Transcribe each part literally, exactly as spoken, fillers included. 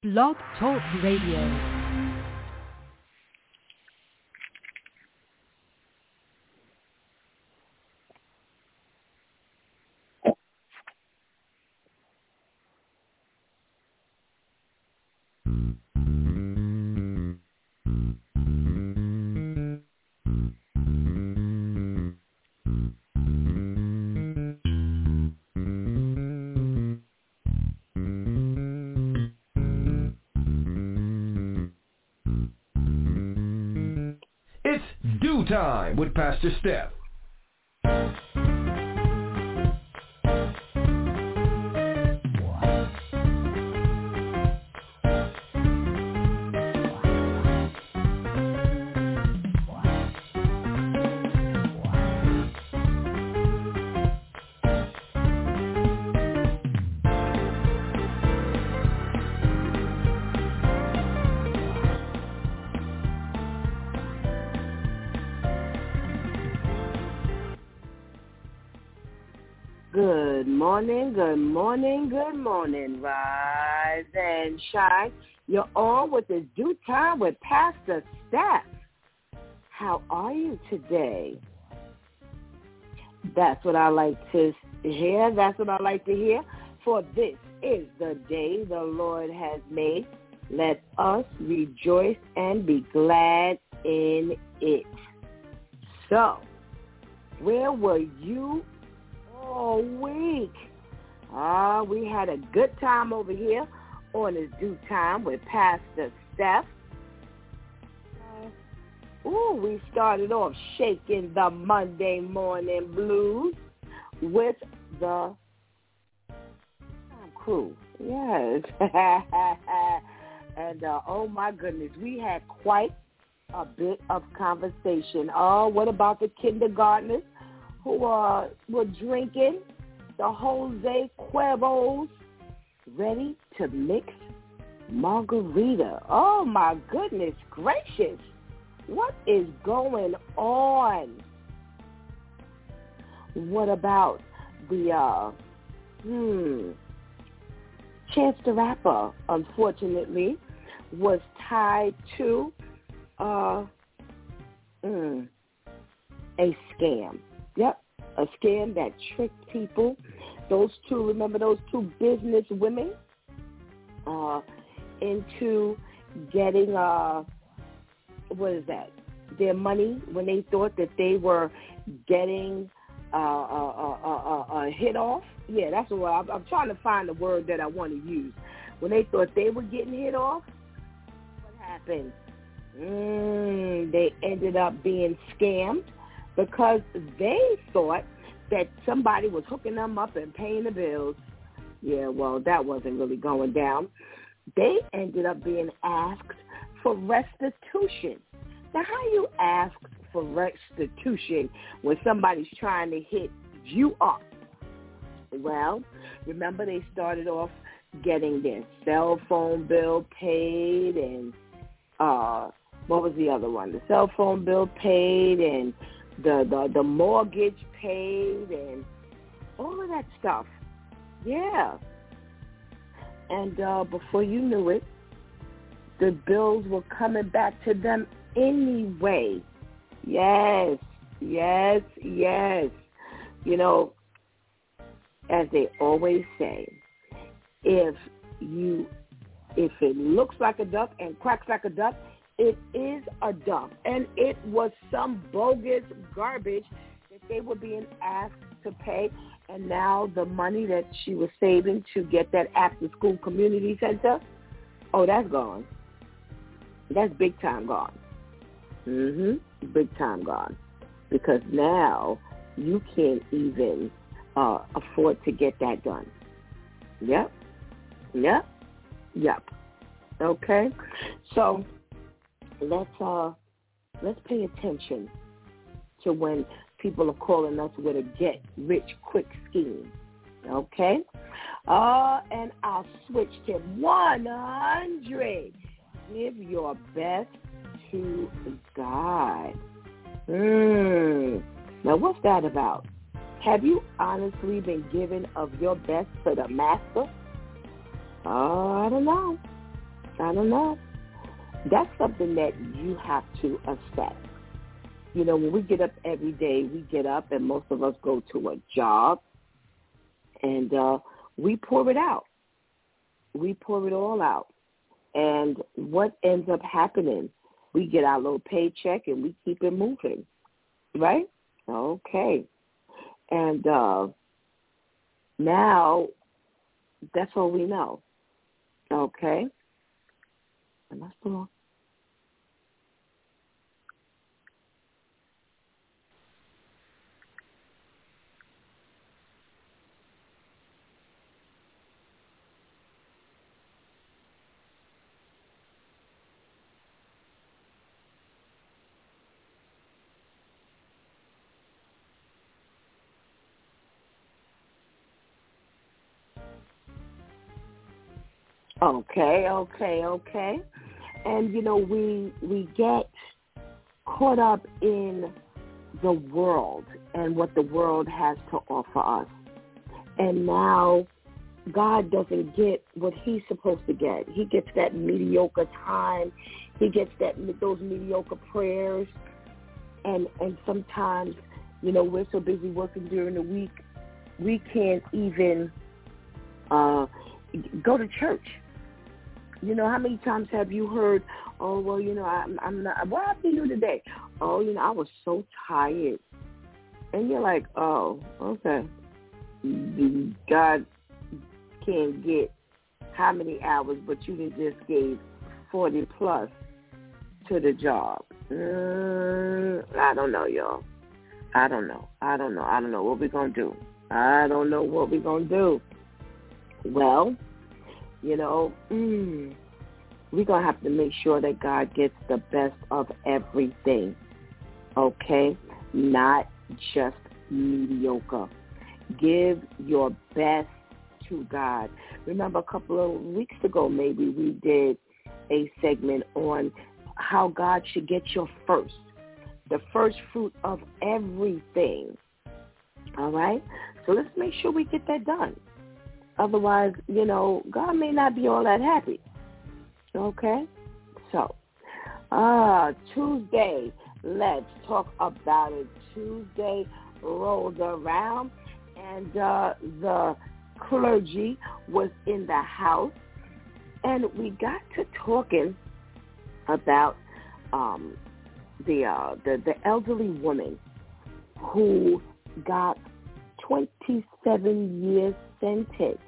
Blog Talk Radio. Time with Pastor Steph. Good morning, good morning, good morning. Rise and shine. You're on with the Due Time with Pastor Steph. How are you today? That's what I like to hear. That's what I like to hear. For this is the day the Lord has made. Let us rejoice and be glad in it. So, where were you all week? Ah, uh, we had a good time over here on this Due Time with Pastor Steph. Uh, ooh, we started off shaking the Monday morning blues with the crew. Yes. and uh, oh my goodness, we had quite a bit of conversation. Oh, what about the kindergartners who uh, were drinking the Jose Cuervo's ready to mix margarita? Oh, my goodness gracious. What is going on? What about the, uh, hmm, Chance the Rapper, unfortunately, was tied to uh, mm, a scam. Yep, a scam that tricked people. Those two, remember those two business women uh, into getting, uh, what is that, their money when they thought that they were getting uh, a, a, a, a hit off? Yeah, that's what I'm, I'm trying to find the word that I want to use. When they thought they were getting hit off, what happened? Mm, they ended up being scammed, because they thought that somebody was hooking them up and paying the bills. Yeah, well, that wasn't really going down. They ended up being asked for restitution. Now, how you ask for restitution when somebody's trying to hit you up? Well, remember they started off getting their cell phone bill paid and uh, what was the other one? The cell phone bill paid and The, the the mortgage paid and all of that stuff. Yeah. And uh, before you knew it, the bills were coming back to them anyway. Yes, yes, yes. You know, as they always say, if you if it looks like a duck and quacks like a duck, it is a duck, and it was some bogus garbage that they were being asked to pay, and now the money that she was saving to get that after-school community center, oh, that's gone. That's big time gone. Mm-hmm, big time gone, because now you can't even uh, afford to get that done. Yep, yep, yep. Okay, so let's uh let's pay attention to when people are calling us with a get rich quick scheme. Okay? Uh and I'll switch to one hundred. Give your best to God. Mm. Now what's that about? Have you honestly been giving of your best to the master? Oh, I don't know. I don't know. That's something that you have to assess. You know, when we get up every day, we get up and most of us go to a job and uh, we pour it out. We pour it all out. And what ends up happening? We get our little paycheck and we keep it moving, right? Okay. And uh, now that's all we know, okay? Am I still on? Okay, okay, okay. And, you know, we we get caught up in the world and what the world has to offer us. And now God doesn't get what he's supposed to get. He gets that mediocre time. He gets that those mediocre prayers. And, and sometimes, you know, we're so busy working during the week, we can't even uh, go to church. You know, how many times have you heard, oh, well, you know, I'm, I'm not, what happened to you today? Oh, you know, I was so tired. And you're like, oh, okay. God can't get how many hours, but you done just gave forty plus to the job. Mm, I don't know, y'all. I don't know. I don't know. I don't know what we're going to do. I don't know what we're going to do. Well, you know, mm, we're going to have to make sure that God gets the best of everything, okay? Not just mediocre. Give your best to God. Remember a couple of weeks ago, maybe we did a segment on how God should get your first, the first fruit of everything, all right? So let's make sure we get that done. Otherwise, you know, God may not be all that happy. Okay? So, uh, Tuesday, let's talk about it. Tuesday rolled around, and uh, the clergy was in the house, and we got to talking about um, the, uh, the the elderly woman who got twenty-seven years sentence.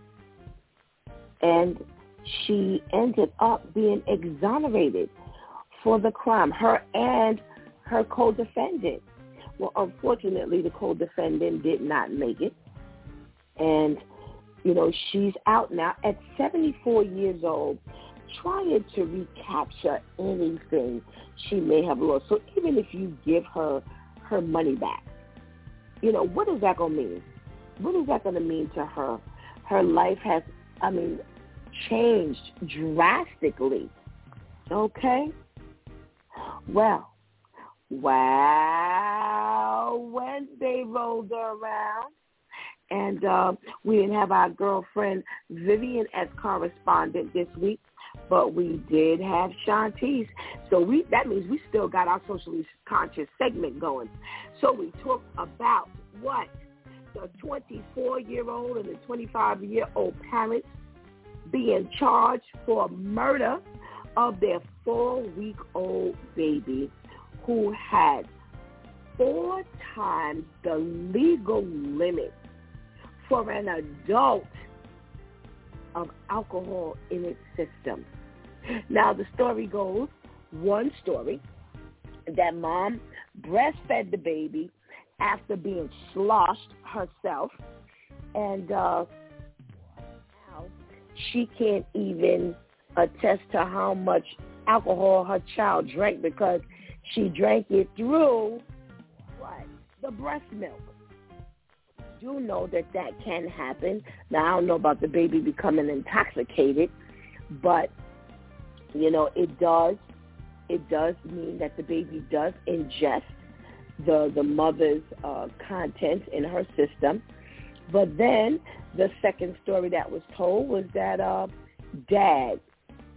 And she ended up being exonerated for the crime, her and her co-defendant. Well, unfortunately, the co-defendant did not make it. And, you know, she's out now at seventy-four years old, trying to recapture anything she may have lost. So even if you give her her money back, you know, what is that going to mean? What is that going to mean to her? Her life has, I mean, changed drastically. Okay? Well, wow, Wednesday rolled around, and uh, we didn't have our girlfriend Vivian as correspondent this week, but we did have Shantice. So we that means we still got our socially conscious segment going. So we talked about what? The twenty-four-year-old and the twenty-five-year-old parents being charged for murder of their four-week-old baby who had four times the legal limit for an adult of alcohol in its system. Now, the story goes, one story, that mom breastfed the baby after being sloshed herself, and uh, now she can't even attest to how much alcohol her child drank because she drank it through what? The breast milk. You know that that can happen. Now, I don't know about the baby becoming intoxicated, but, you know, it does. It does mean that the baby does ingest the the mother's uh, contents in her system. But then the second story that was told was that uh, dad,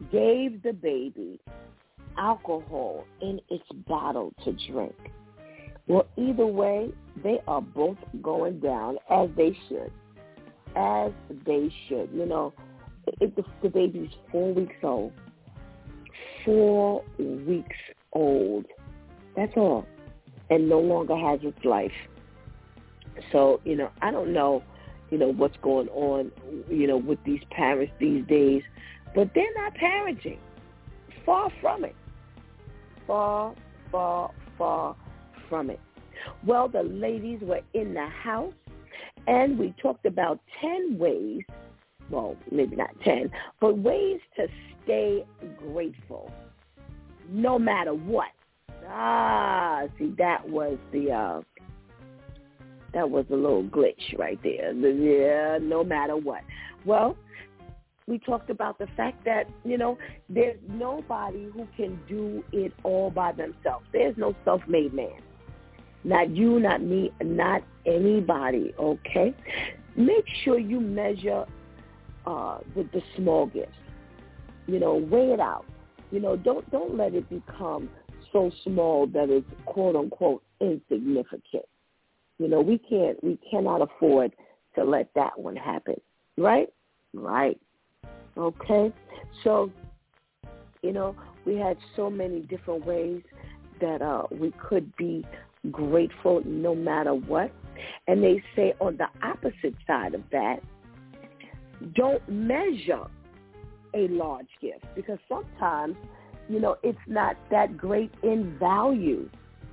gave the baby alcohol in its bottle to drink. Well, either way, they are both going down as they should. As they should. You know, if the, the baby's four weeks old, four weeks old, that's all, and no longer has its life. So, you know, I don't know, you know, what's going on, you know, with these parents these days, but they're not parenting. Far from it. Far, far, far from it. Well, the ladies were in the house, and we talked about ten ways, well, maybe not ten, but ways to stay grateful no matter what. Ah, see, that was the, uh, that was a little glitch right there. Yeah, no matter what. Well, we talked about the fact that, you know, there's nobody who can do it all by themselves. There's no self-made man. Not you, not me, not anybody, okay? Make sure you measure uh, the, the small gifts. You know, weigh it out. You know, don't don't let it become so small that it's, quote-unquote, insignificant. You know, we can't, we cannot afford to let that one happen, right? Right. Okay, so, you know, we had so many different ways that uh, we could be grateful no matter what. And they say on the opposite side of that, don't measure a large gift, because sometimes, you know, it's not that great in value.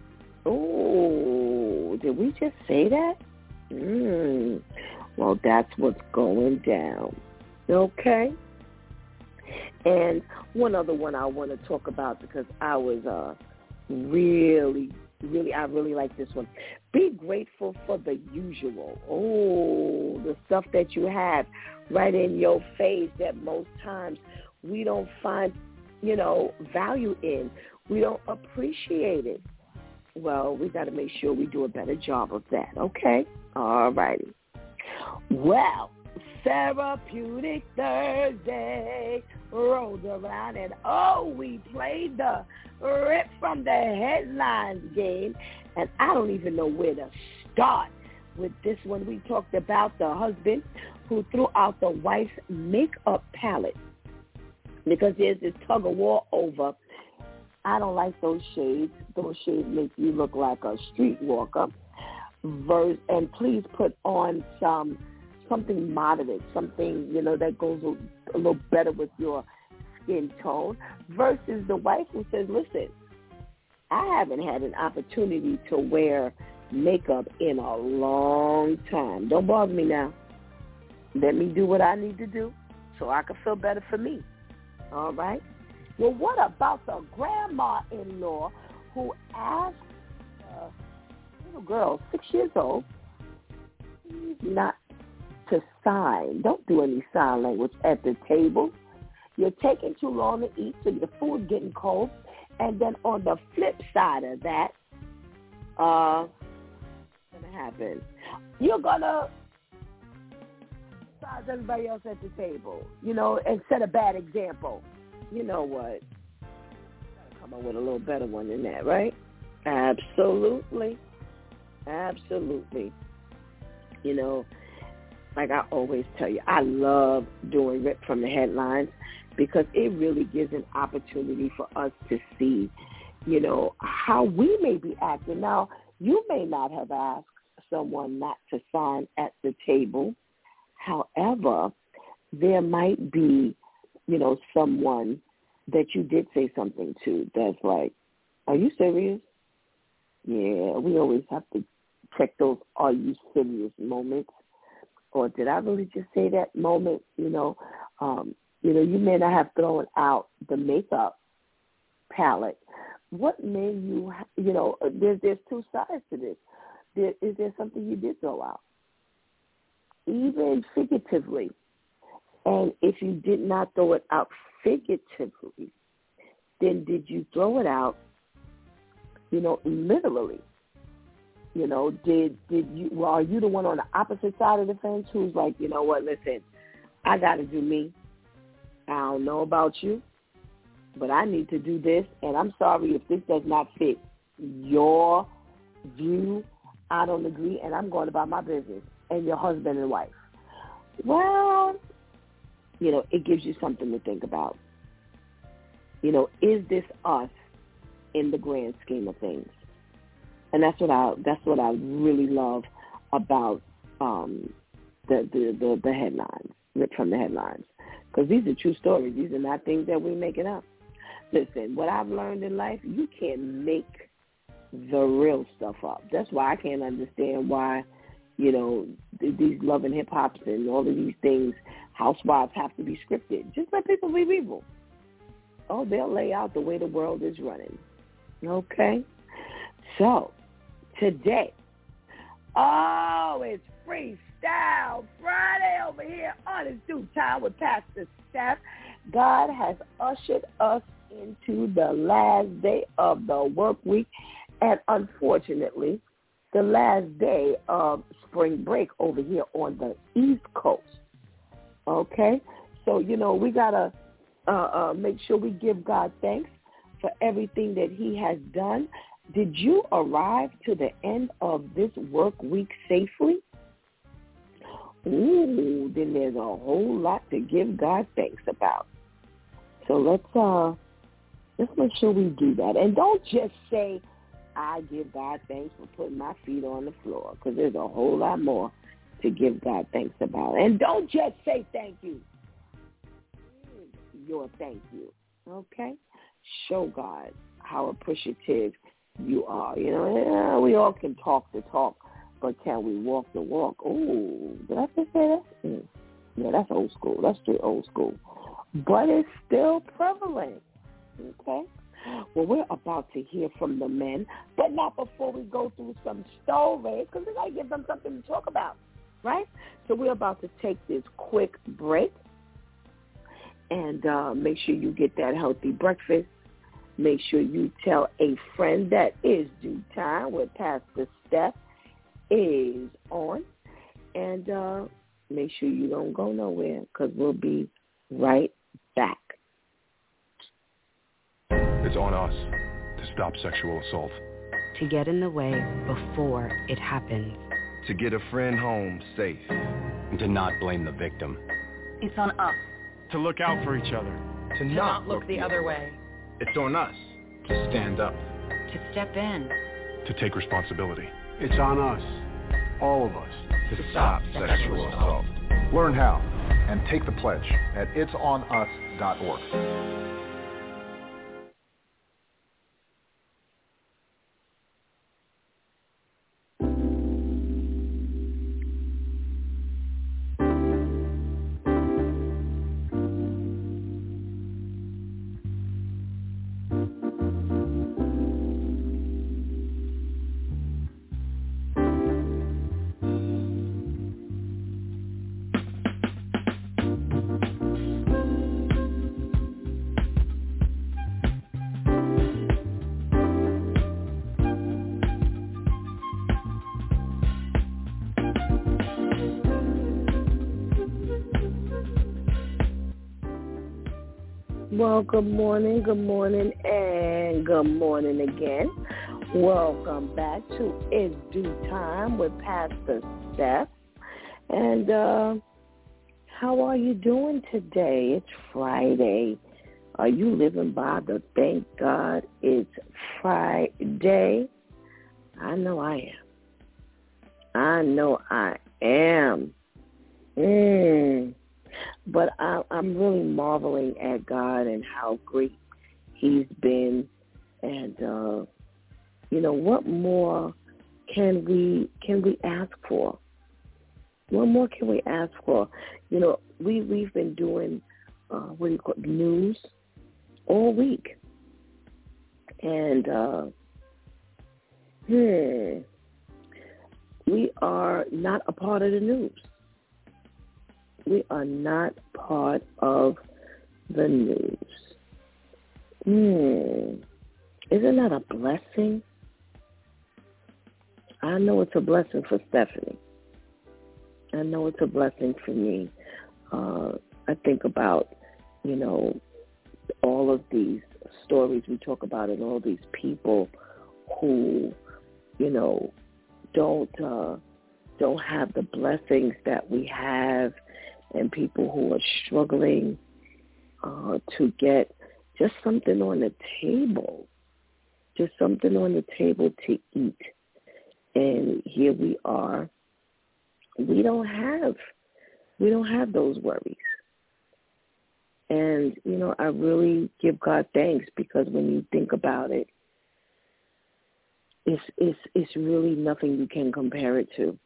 Oh, did we just say that? Mm. Well, that's what's going down. Okay? And one other one I want to talk about, because I was uh, really, really, I really like this one. Be grateful for the usual. Oh, the stuff that you have right in your face that most times we don't find, you know, value in. We don't appreciate it. Well, we got to make sure we do a better job of that, okay? All righty. Well, Therapeutic Thursday rolled around, and oh, we played the Rip from the Headlines game, and I don't even know where to start with this one. We talked about the husband who threw out the wife's makeup palette because there's this tug of war over, I don't like those shades. Those shades make you look like a streetwalker. Verse, and please put on some something moderate, something, you know, that goes a, a little better with your skin tone, versus the wife who says, listen, I haven't had an opportunity to wear makeup in a long time. Don't bother me now. Let me do what I need to do so I can feel better for me. All right? Well, what about the grandma-in-law who asked a little girl, six years old, not to sign? Don't do any sign language at the table. You're taking too long to eat, so the food's getting cold. And then on the flip side of that, uh, what's going to happen? You're going to size everybody else at the table, you know, and set a bad example. You know what? Gotta come up with a little better one than that, right? Absolutely. Absolutely. You know, like I always tell you, I love doing Rip from the Headlines because it really gives an opportunity for us to see, you know, how we may be acting. Now, you may not have asked someone not to sign at the table. However, there might be, you know, someone that you did say something to that's like, are you serious? Yeah, we always have to check those are you serious moments. Or did I really just say that moment? You know, um, you know, you may not have thrown out the makeup palette. What made you, you know, there's, there's two sides to this. There, is there something you did throw out? Even figuratively. And if you did not throw it out figuratively, then did you throw it out, you know, literally? You know, did did you? Well, are you the one on the opposite side of the fence who's like, you know what? Listen, I got to do me. I don't know about you. but I need to do this, and I'm sorry if this does not fit your view. I don't agree, and I'm going about my business, and your husband and wife. Well, you know, it gives you something to think about. You know, is this us in the grand scheme of things? And that's what I that's what I really love about um, the, the, the, the headlines, ripped from the headlines. Because these are true stories. These are not things that we're making up. Listen, what I've learned in life, you can't make the real stuff up. That's why I can't understand why, you know, these love and hip-hops and all of these things, housewives have to be scripted. Just let people be people. Oh, they'll lay out the way the world is running. Okay? So, today, oh, it's Freestyle Friday over here on It's Due Time with Pastor Steph. God has ushered us into the last day of the work week, and unfortunately, the last day of spring break over here on the East Coast. Okay? So, you know, we got to uh, uh, make sure we give God thanks for everything that he has done. Did you arrive to the end of this work week safely? Ooh, then there's a whole lot to give God thanks about. So let's uh, let's make sure we do that. And don't just say, I give God thanks for putting my feet on the floor, because there's a whole lot more to give God thanks about. And don't just say thank you. Your thank you, okay? Show God how appreciative you are. You know, yeah, we all can talk the talk, but can we walk the walk? Oh, did I just say that? Mm. Yeah, that's old school. That's still old school. But it's still prevalent, okay? Well, we're about to hear from the men, but not before we go through some stories, because we got to give them something to talk about, right? So we're about to take this quick break. And uh, make sure you get that healthy breakfast. Make sure you tell a friend that It's Due Time with Pastor Steph is on. And uh, make sure you don't go nowhere, because we'll be right back. It's on us to stop sexual assault. To get in the way before it happens. To get a friend home safe. And to not blame the victim. It's on us. To look out for each other. To, to not, not look, look the other way. It's on us to stand up. To step in. To take responsibility. It's on us, all of us, to, to stop, stop sexual assault. Learn how and take the pledge at its on us dot org. Well, good morning, good morning, and good morning again. Welcome back to It's Due Time with Pastor Steph. And uh, how are you doing today? It's Friday. Are you living by the thank God it's Friday? I know I am. I know I am. Mmm. But I, I'm really marveling at God and how great he's been. And, uh, you know, what more can we can we ask for? What more can we ask for? You know, we, we've been doing, uh, what do you call it, news all week. And, uh, hmm, we are not a part of the news. We are not part of the news. Hmm. Isn't that a blessing? I know it's a blessing for Stephanie. I know it's a blessing for me. Uh, I think about, you know, all of these stories we talk about and all these people who, you know, don't uh, don't have the blessings that we have, and people who are struggling uh, to get just something on the table, just something on the table to eat. And here we are. We don't have, we don't have those worries. And, you know, I really give God thanks, because when you think about it, it's, it's, it's really nothing you can compare it to.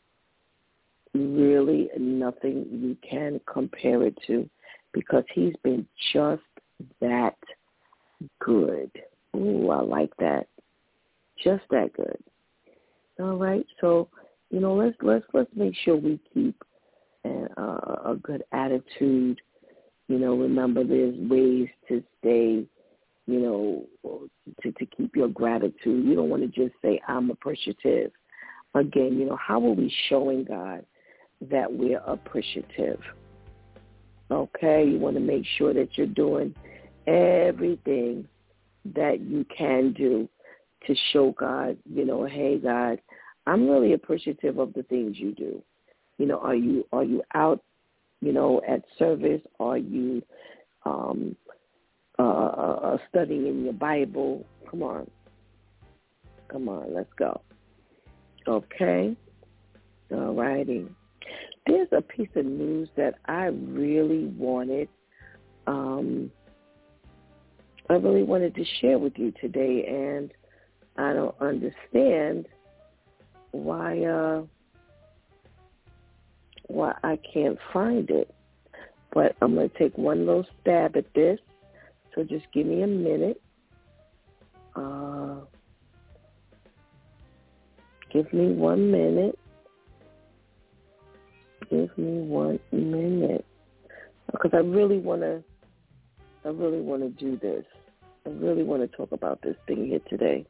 Really nothing you can compare it to, because he's been just that good. Ooh, I like that. Just that good. All right, so you know, let's let's let's make sure we keep a, uh, a good attitude. You know, remember there's ways to stay. You know, to to keep your gratitude. You don't want to just say I'm appreciative. Again, you know, how are we showing God that we're appreciative? Okay, you want to make sure that you're doing everything that you can do to show God, you know, hey, God, I'm really appreciative of the things you do. You know, are you are you out, you know, at service? Are you um, uh, uh, studying in your Bible? Come on. Come on, let's go. Okay. All righty. There's a piece of news that I really wanted, um, I really wanted to share with you today, and I don't understand why uh, why I can't find it. But I'm going to take one little stab at this, so just give me a minute. Uh, give me one minute. Give me one minute, because I really want to. I really want to do this. I really want to talk about this thing here today.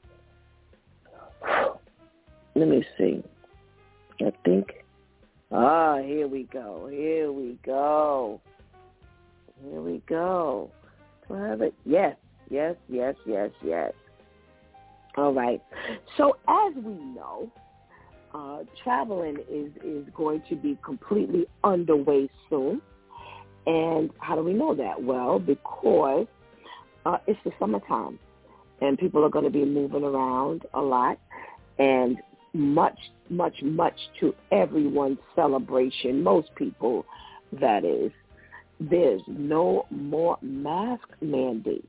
Let me see. I think. Ah, here we go. Here we go. Here we go. Do I have it? Yes. Yes. Yes. Yes. Yes. All right. So as we know, Uh, traveling is, is going to be completely underway soon. And how do we know that? Well, because uh, it's the summertime, and people are going to be moving around a lot, and much, much, much to everyone's celebration, most people, that is, there's no more mask mandate.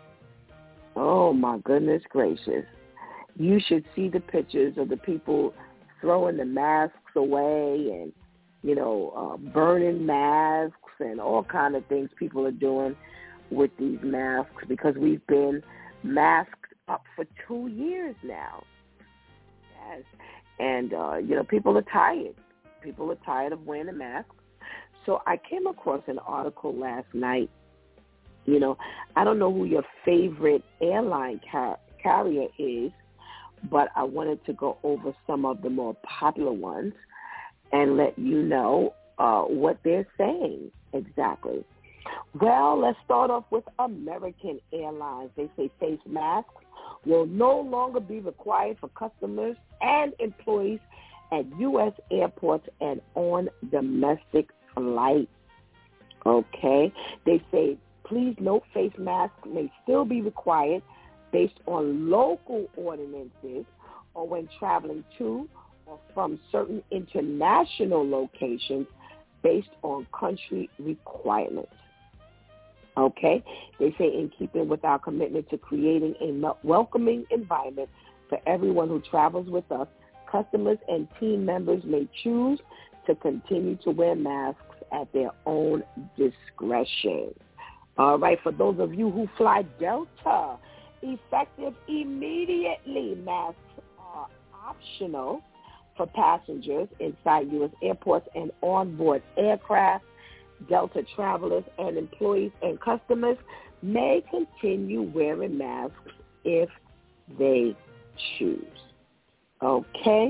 Oh, my goodness gracious. You should see the pictures of the people throwing the masks away, and, you know, uh, burning masks and all kind of things people are doing with these masks, because we've been masked up for two years now. Yes. And, uh, you know, people are tired. People are tired of wearing a mask. So I came across an article last night. You know, I don't know who your favorite airline car- carrier is, but I wanted to go over some of the more popular ones and let you know uh, what they're saying exactly. Well, let's start off with American Airlines. They say face masks will no longer be required for customers and employees at U S airports and on domestic flights. Okay. They say, please note, face masks may still be required based on local ordinances or when traveling to or from certain international locations based on country requirements. Okay? They say, in keeping with our commitment to creating a welcoming environment for everyone who travels with us, customers and team members may choose to continue to wear masks at their own discretion. All right, for those of you who fly Delta, effective immediately, masks are optional for passengers inside U S airports and onboard aircraft. Delta travelers and employees and customers may continue wearing masks if they choose. Okay?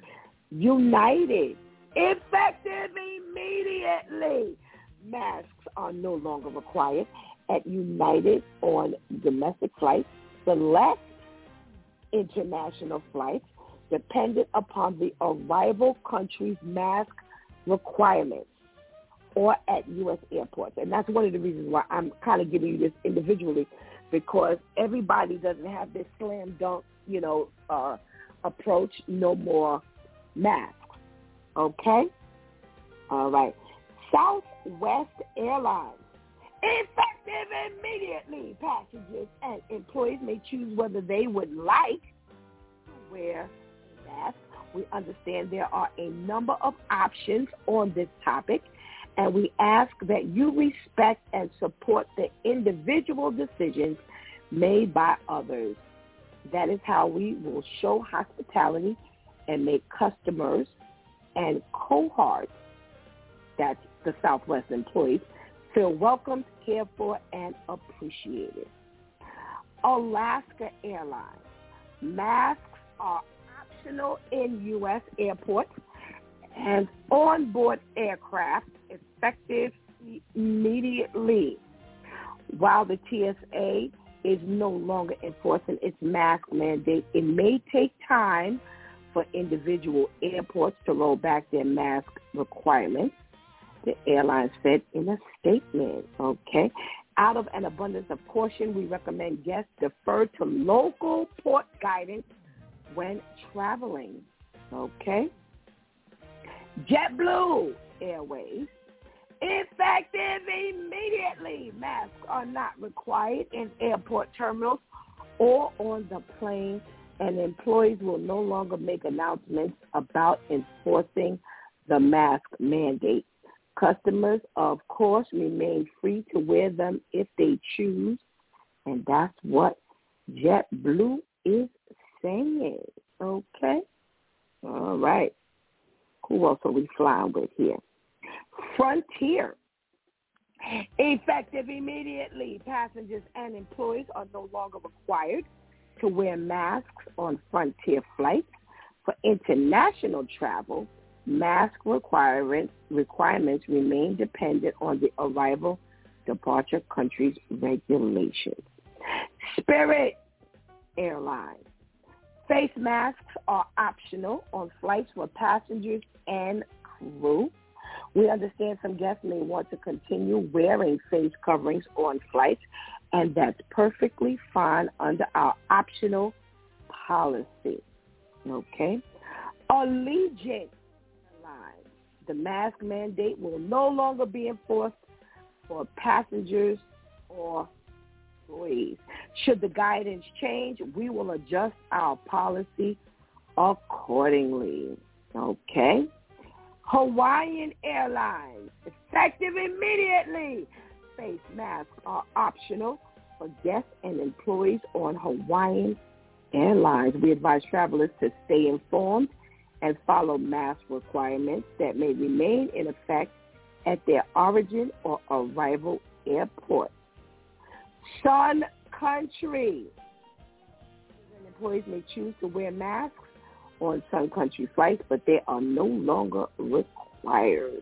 United, effective immediately. Masks are no longer required at United on domestic flights, select international flights dependent upon the arrival country's mask requirements, or at U S airports. And that's one of the reasons why I'm kind of giving you this individually, because everybody doesn't have this slam dunk, you know, uh, approach, no more masks. Okay? All right. Southwest Airlines. Effective immediately, passengers and employees may choose whether they would like to wear a mask. We understand there are a number of options on this topic, and we ask that you respect and support the individual decisions made by others. That is how we will show hospitality and make customers and cohorts, that's the Southwest employees, feel welcomed, cared for, and appreciated. Alaska Airlines. Masks are optional in U S airports and onboard aircraft, effective immediately. While the T S A is no longer enforcing its mask mandate, it may take time for individual airports to roll back their mask requirements, the airline said in a statement. Okay. Out of an abundance of caution, we recommend guests defer to local port guidance when traveling. Okay. JetBlue Airways. Effective immediately. Masks are not required in airport terminals or on the plane, and employees will no longer make announcements about enforcing the mask mandate. Customers, of course, remain free to wear them if they choose, and that's what JetBlue is saying. Okay? All right. Who else are we flying with here? Frontier. Effective immediately, passengers and employees are no longer required to wear masks on Frontier flights. For international travel, mask requirements, requirements remain dependent on the arrival departure country's regulations. Spirit Airlines. Face masks are optional on flights for passengers and crew. We understand some guests may want to continue wearing face coverings on flights, and that's perfectly fine under our optional policy. Okay? Allegiant Airlines. The mask mandate will no longer be enforced for passengers or employees. Should the guidance change, we will adjust our policy accordingly. Okay? Hawaiian Airlines. Effective immediately. Face masks are optional for guests and employees on Hawaiian Airlines. We advise travelers to stay informed and follow mask requirements that may remain in effect at their origin or arrival airport. Sun Country. Employees may choose to wear masks on Sun Country flights, but they are no longer required.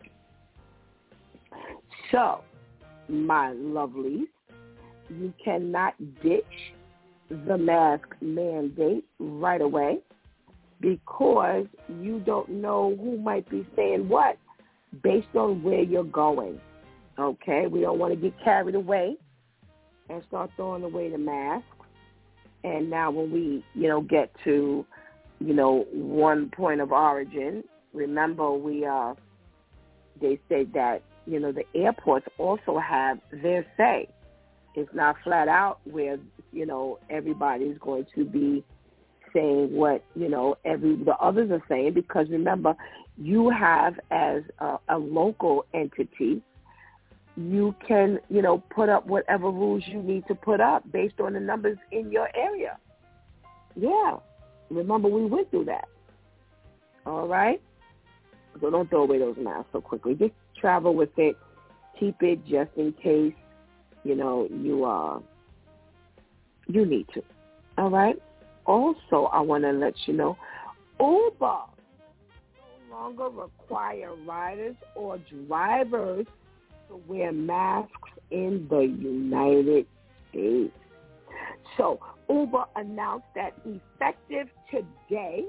So, my lovelies, you cannot ditch the mask mandate right away because you don't know who might be saying what based on where you're going. Okay? We don't want to get carried away and start throwing away the mask. And now when we, you know, get to, you know, one point of origin, remember we, uh, they said that, you know, the airports also have their say. It's not flat out where, you know, everybody's going to be saying what, you know, every the others are saying, because remember, you have as a, a local entity, you can, you know, put up whatever rules you need to put up based on the numbers in your area. Yeah. Remember, we went through that. All right? So don't throw away those masks so quickly. Just travel with it. Keep it just in case, you know, you uh, you need to. All right? Also, I want to let you know, Uber no longer require riders or drivers to wear masks in the United States. So Uber announced that effective today,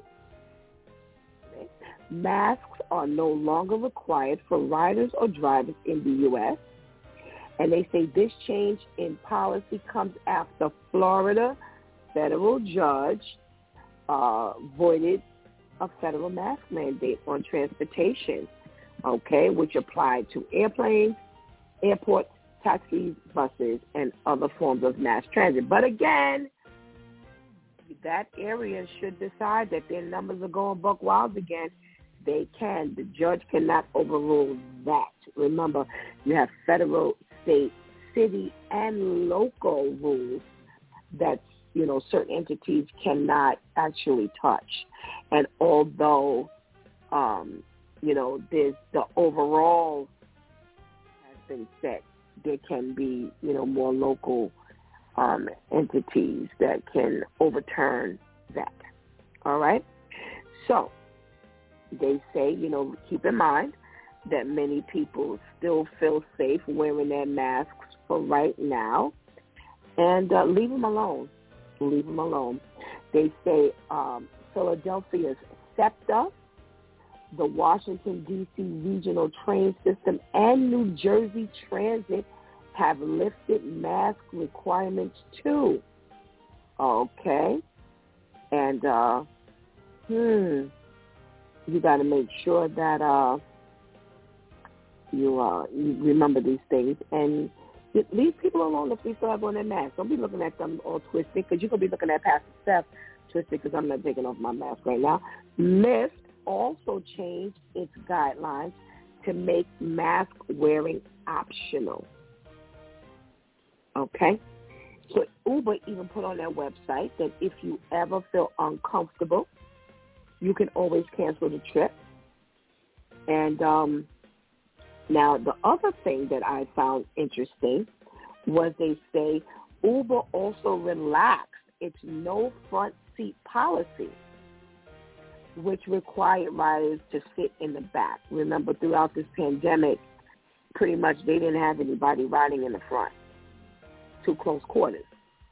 okay, masks are no longer required for riders or drivers in the U S And they say this change in policy comes after Florida federal judge uh, voided a federal mask mandate on transportation, okay, which applied to airplanes, airports, taxis, buses, and other forms of mass transit. But again, that area should decide that their numbers are going buck wild again. They can. The judge cannot overrule that. Remember, you have federal, state, city, and local rules that, you know, certain entities cannot actually touch. And although, um, you know, there's the overall has been set, there can be, you know, more local um, entities that can overturn that. All right? So they say, you know, keep in mind that many people still feel safe wearing their masks for right now, and uh, leave them alone. Leave them alone. They say um, Philadelphia's SEPTA, the Washington, D C regional train system, and New Jersey Transit have lifted mask requirements too. Okay? And, uh, hmm, you got to make sure that uh, you, uh, you remember these things. And leave people alone if they still have on their mask. Don't be looking at them all twisted, because you're going to be looking at Pastor Steph twisted, because I'm not taking off my mask right now. Lyft also changed its guidelines to make mask wearing optional. Okay? So Uber even put on their website that if you ever feel uncomfortable, you can always cancel the trip. And um, now the other thing that I found interesting was they say Uber also relaxed its no front seat policy, which required riders to sit in the back. Remember, throughout this pandemic, pretty much they didn't have anybody riding in the front. Too close quarters.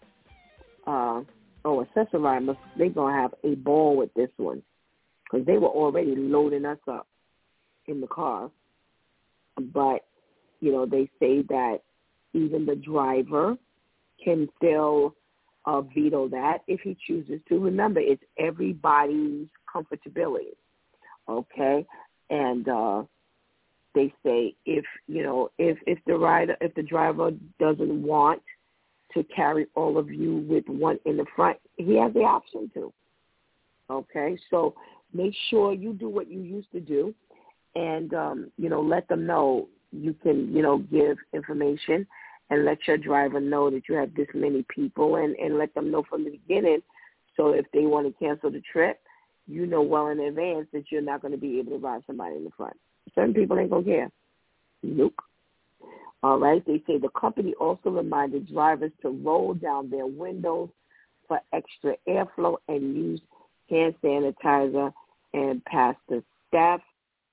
Uh, oh, Accessorize, they're going to have a ball with this one, because they were already loading us up in the car. But, you know, they say that even the driver can still uh, veto that if he chooses to. Remember, it's everybody's comfortability, okay? And uh, they say if, you know, if, if the rider, if the driver doesn't want to carry all of you with one in the front, he has the option to, okay? So make sure you do what you used to do, and, um, you know, let them know. You can, you know, give information and let your driver know that you have this many people, and, and let them know from the beginning. So if they want to cancel the trip, you know well in advance that you're not going to be able to ride somebody in the front. Certain people ain't going to care. Nope. All right. They say the company also reminded drivers to roll down their windows for extra airflow and use hand sanitizer, and Pastor Steph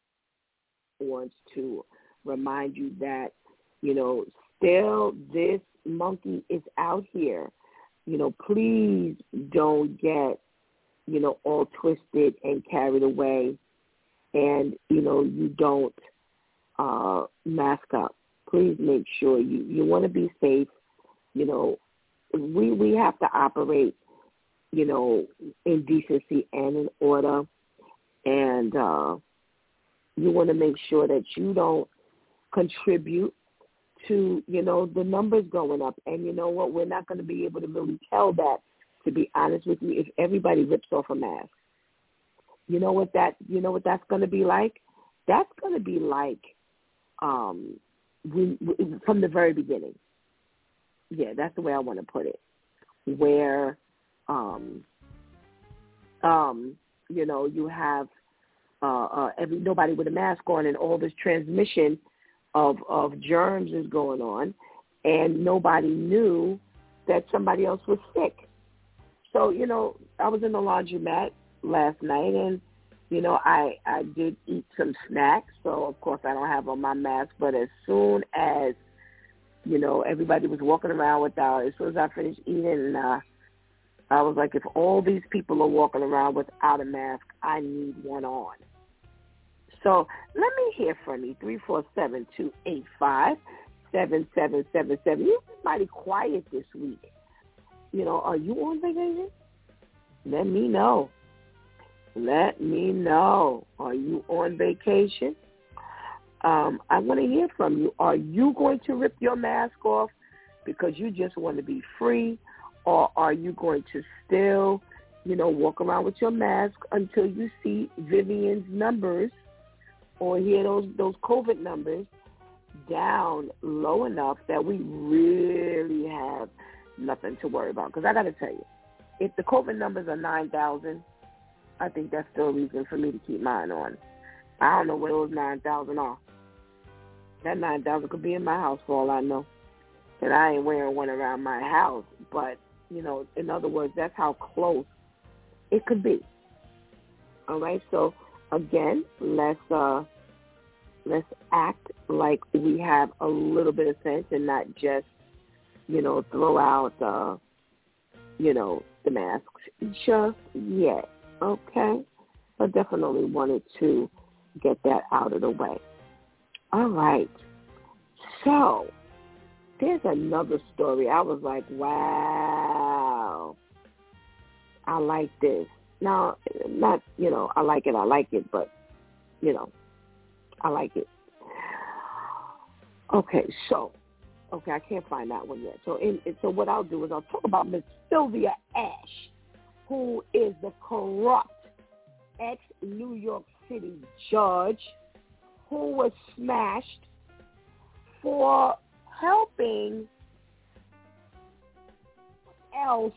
wants to remind you that, you know, still this monkey is out here. You know, please don't get, you know, all twisted and carried away, and, you know, you don't uh, mask up. Please make sure you, you want to be safe. You know, we we have to operate, you know, in decency and in order, and uh, you want to make sure that you don't contribute to, you know, the numbers going up. And you know what? We're not going to be able to really tell that, to be honest with you, if everybody rips off a mask. You know what that? You know what that's going to be like? That's going to be like um, we, we, from the very beginning. Yeah, that's the way I want to put it. Where, um, um, you know, you have uh, uh, every nobody with a mask on, and all this transmission of of germs is going on, and nobody knew that somebody else was sick. So, you know, I was in the laundromat last night, and You know, I, I did eat some snacks, so of course I don't have on my mask. But as soon as, you know, everybody was walking around without, as soon as I finished eating, uh, I was like, if all these people are walking around without a mask, I need one on. So let me hear from you, three four seven, two eight five, seven seven seven seven. You've been mighty quiet this week. You know, are you on vacation? Let me know. Let me know. Are you on vacation? Um, I want to hear from you. Are you going to rip your mask off because you just want to be free, or are you going to still, you know, walk around with your mask until you see Vivian's numbers or hear those those COVID numbers down low enough that we really have nothing to worry about? Because I got to tell you, if the COVID numbers are nine thousand, I think that's still a reason for me to keep mine on. I don't know where those nine thousand are. That nine thousand could be in my house for all I know. And I ain't wearing one around my house. But, you know, in other words, that's how close it could be. All right? So, again, let's uh, let's act like we have a little bit of sense and not just, you know, throw out, uh, you know, the masks just yet. Okay? I definitely wanted to get that out of the way. All right. So, there's another story. I was like, wow, I like this. Now, not, you know, I like it, I like it, but, you know, I like it. Okay, so, okay, I can't find that one yet. So, in, so what I'll do is I'll talk about Miss Sylvia Ash, who is the corrupt ex-New York City judge who was smashed for helping else.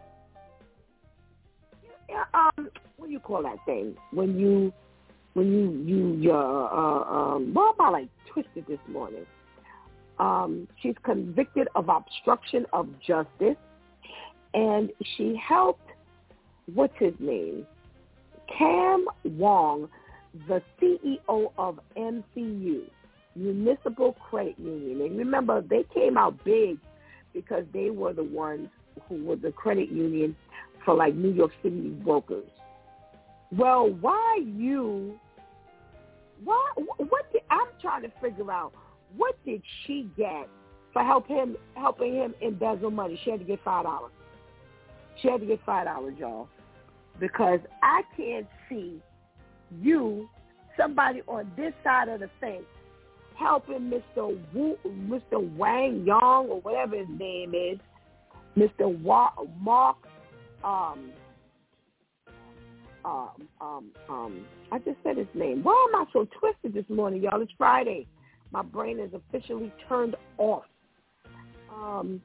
Um, what do you call that thing when you when you you uh, uh um? Well, I like twisted this morning. Um, she's convicted of obstruction of justice, and she helped. What's his name? Cam Wong, the C E O of M C U, Municipal Credit Union. And remember, they came out big because they were the ones who were the credit union for, like, New York City workers. Well, why you, why, what did, I'm trying to figure out, what did she get for help him, helping him embezzle money? She had to get five dollars. She had to get five dollars, y'all, because I can't see you, somebody on this side of the fence, helping Mister Wu, Mister Wang Yang, or whatever his name is, Mister Wa, Mark, um, um, um, um, I just said his name. Why am I so twisted this morning, y'all? It's Friday. My brain is officially turned off. Um,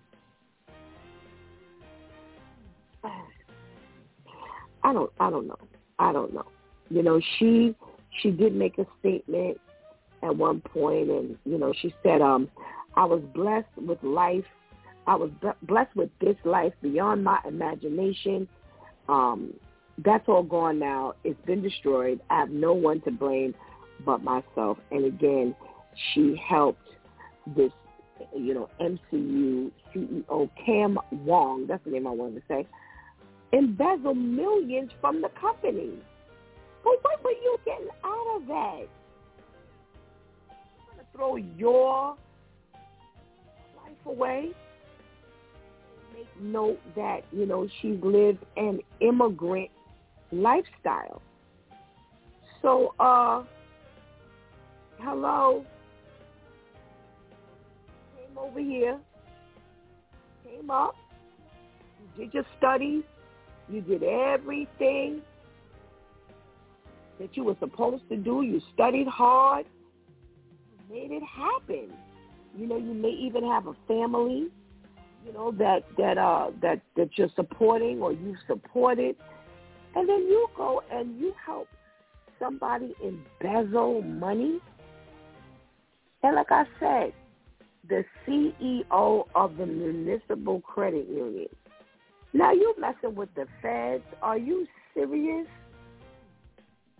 I don't, I don't know. I don't know. You know, she, she did make a statement at one point, and, you know, she said, um, I was blessed with life. I was blessed with this life beyond my imagination. Um, that's all gone now. It's been destroyed. I have no one to blame but myself. And again, she helped this, you know, M C U C E O Cam Wong, that's the name I wanted to say, embezzle millions from the company. But what were you getting out of that? You're going to throw your life away? Make note that, you know, she's lived an immigrant lifestyle. So, uh, hello, came over here, came up, you did your studies, you did everything that you were supposed to do. You studied hard. You made it happen. You know, you may even have a family, you know, that that uh that, that you're supporting or you supported. And then you go and you help somebody embezzle money. And like I said, the C E O of the Municipal Credit Union. Now, you messing with the feds. Are you serious?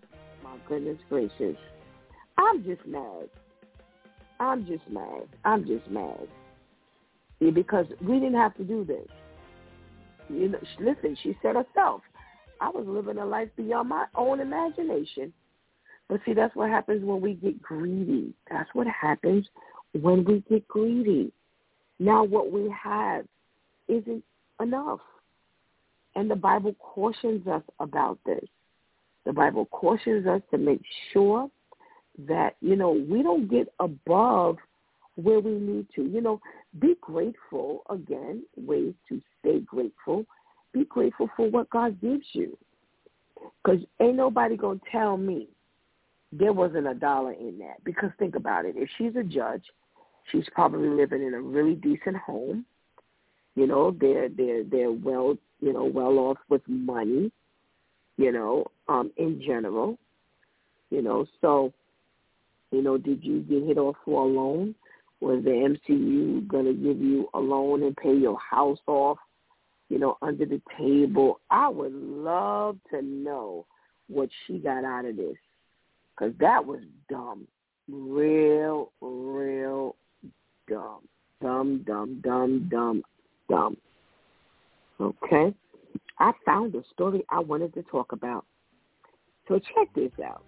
my goodness gracious. I'm just mad. I'm just mad. I'm just mad. Yeah, because we didn't have to do this. You know, listen, she said herself, I was living a life beyond my own imagination. But see, that's what happens when we get greedy. That's what happens when we get greedy. Now what we have isn't enough. And the Bible cautions us about this. The Bible cautions us to make sure that, you know, we don't get above where we need to. You know, be grateful, again, ways to stay grateful. Be grateful for what God gives you. Because ain't nobody going to tell me there wasn't a dollar in that. Because think about it. If she's a judge, she's probably living in a really decent home. You know, they're they're they're well, you know, well off with money, you know, um, in general. You know, so, you know, did you get hit off for a loan? Was the M C U going to give you a loan and pay your house off, you know, under the table? I would love to know what she got out of this, because that was dumb. Real, real dumb. Dumb, dumb, dumb, dumb, dumb. Okay? I found a story I wanted to talk about. So check this out.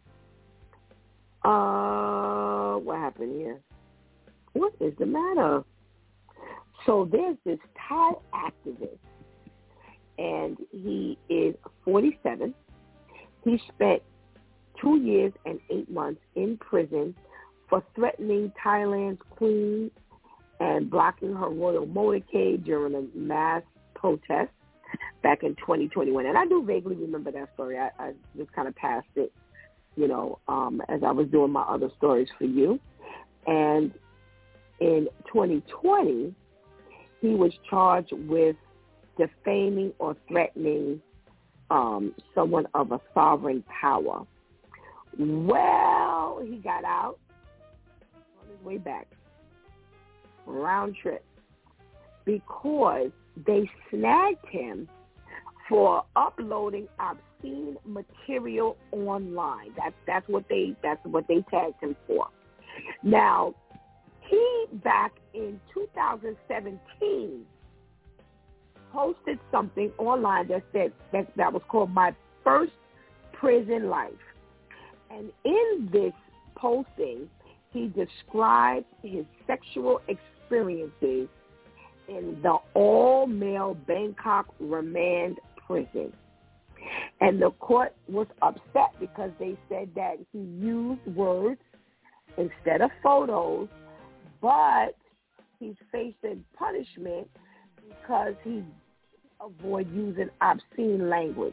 Uh, what happened here? What is the matter? So there's this Thai activist, and he is forty-seven. He spent two years and eight months in prison for threatening Thailand's queen and blocking her royal motorcade during a mass protest back in twenty twenty-one. And I do vaguely remember that story. I, I just kind of passed it, you know, um, as I was doing my other stories for you. And in twenty twenty, he was charged with defaming or threatening um, someone of a sovereign power. Well, he got out on his way back, round trip, because they snagged him for uploading obscene material online. That's that's what they that's what they tagged him for. Now, he back in two thousand seventeen posted something online that said that, that was called My First Prison Life. And in this posting, he described his sexual experiences in the all-male Bangkok remand prison. And the court was upset because they said that he used words instead of photos, but he's facing punishment because he avoid using obscene language.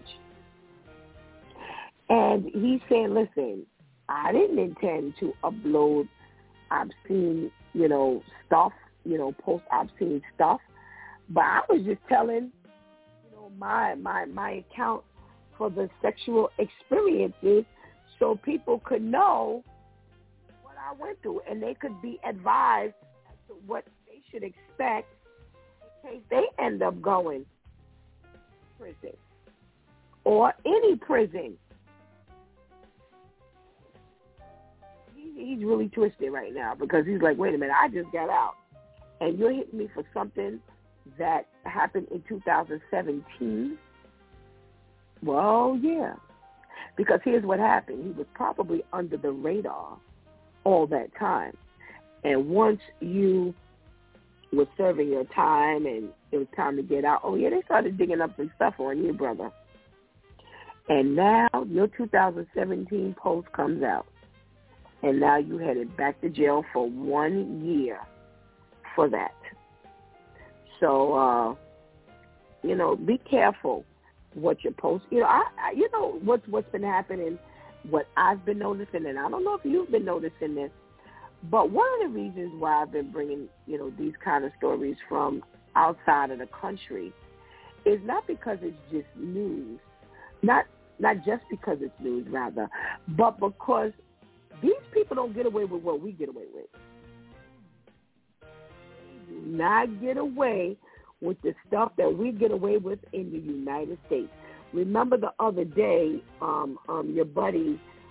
And he's saying, listen, I didn't intend to upload obscene, you know, stuff, you know, post obscene stuff, but I was just telling, you know, my my my account for the sexual experiences so people could know what I went through and they could be advised as to what they should expect in case they end up going to prison or any prison. He's really twisted right now because he's like, wait a minute, I just got out. And you're hitting me for something that happened in two thousand seventeen? Well, yeah. Because here's what happened. He was probably under the radar all that time. And once you were serving your time and it was time to get out, oh, yeah, they started digging up some stuff on you, brother. And now your two thousand seventeen post comes out. And now you headed back to jail for one year for that. So, uh, you know, be careful what you post. You know, I, I, you know what's what's been happening, what I've been noticing, and I don't know if you've been noticing this, but one of the reasons why I've been bringing, you know, these kind of stories from outside of the country is not because it's just news, not not just because it's news, rather, but because these people don't get away with what we get away with. They do not get away with the stuff that we get away with in the United States. Remember the other day, um, um, your buddy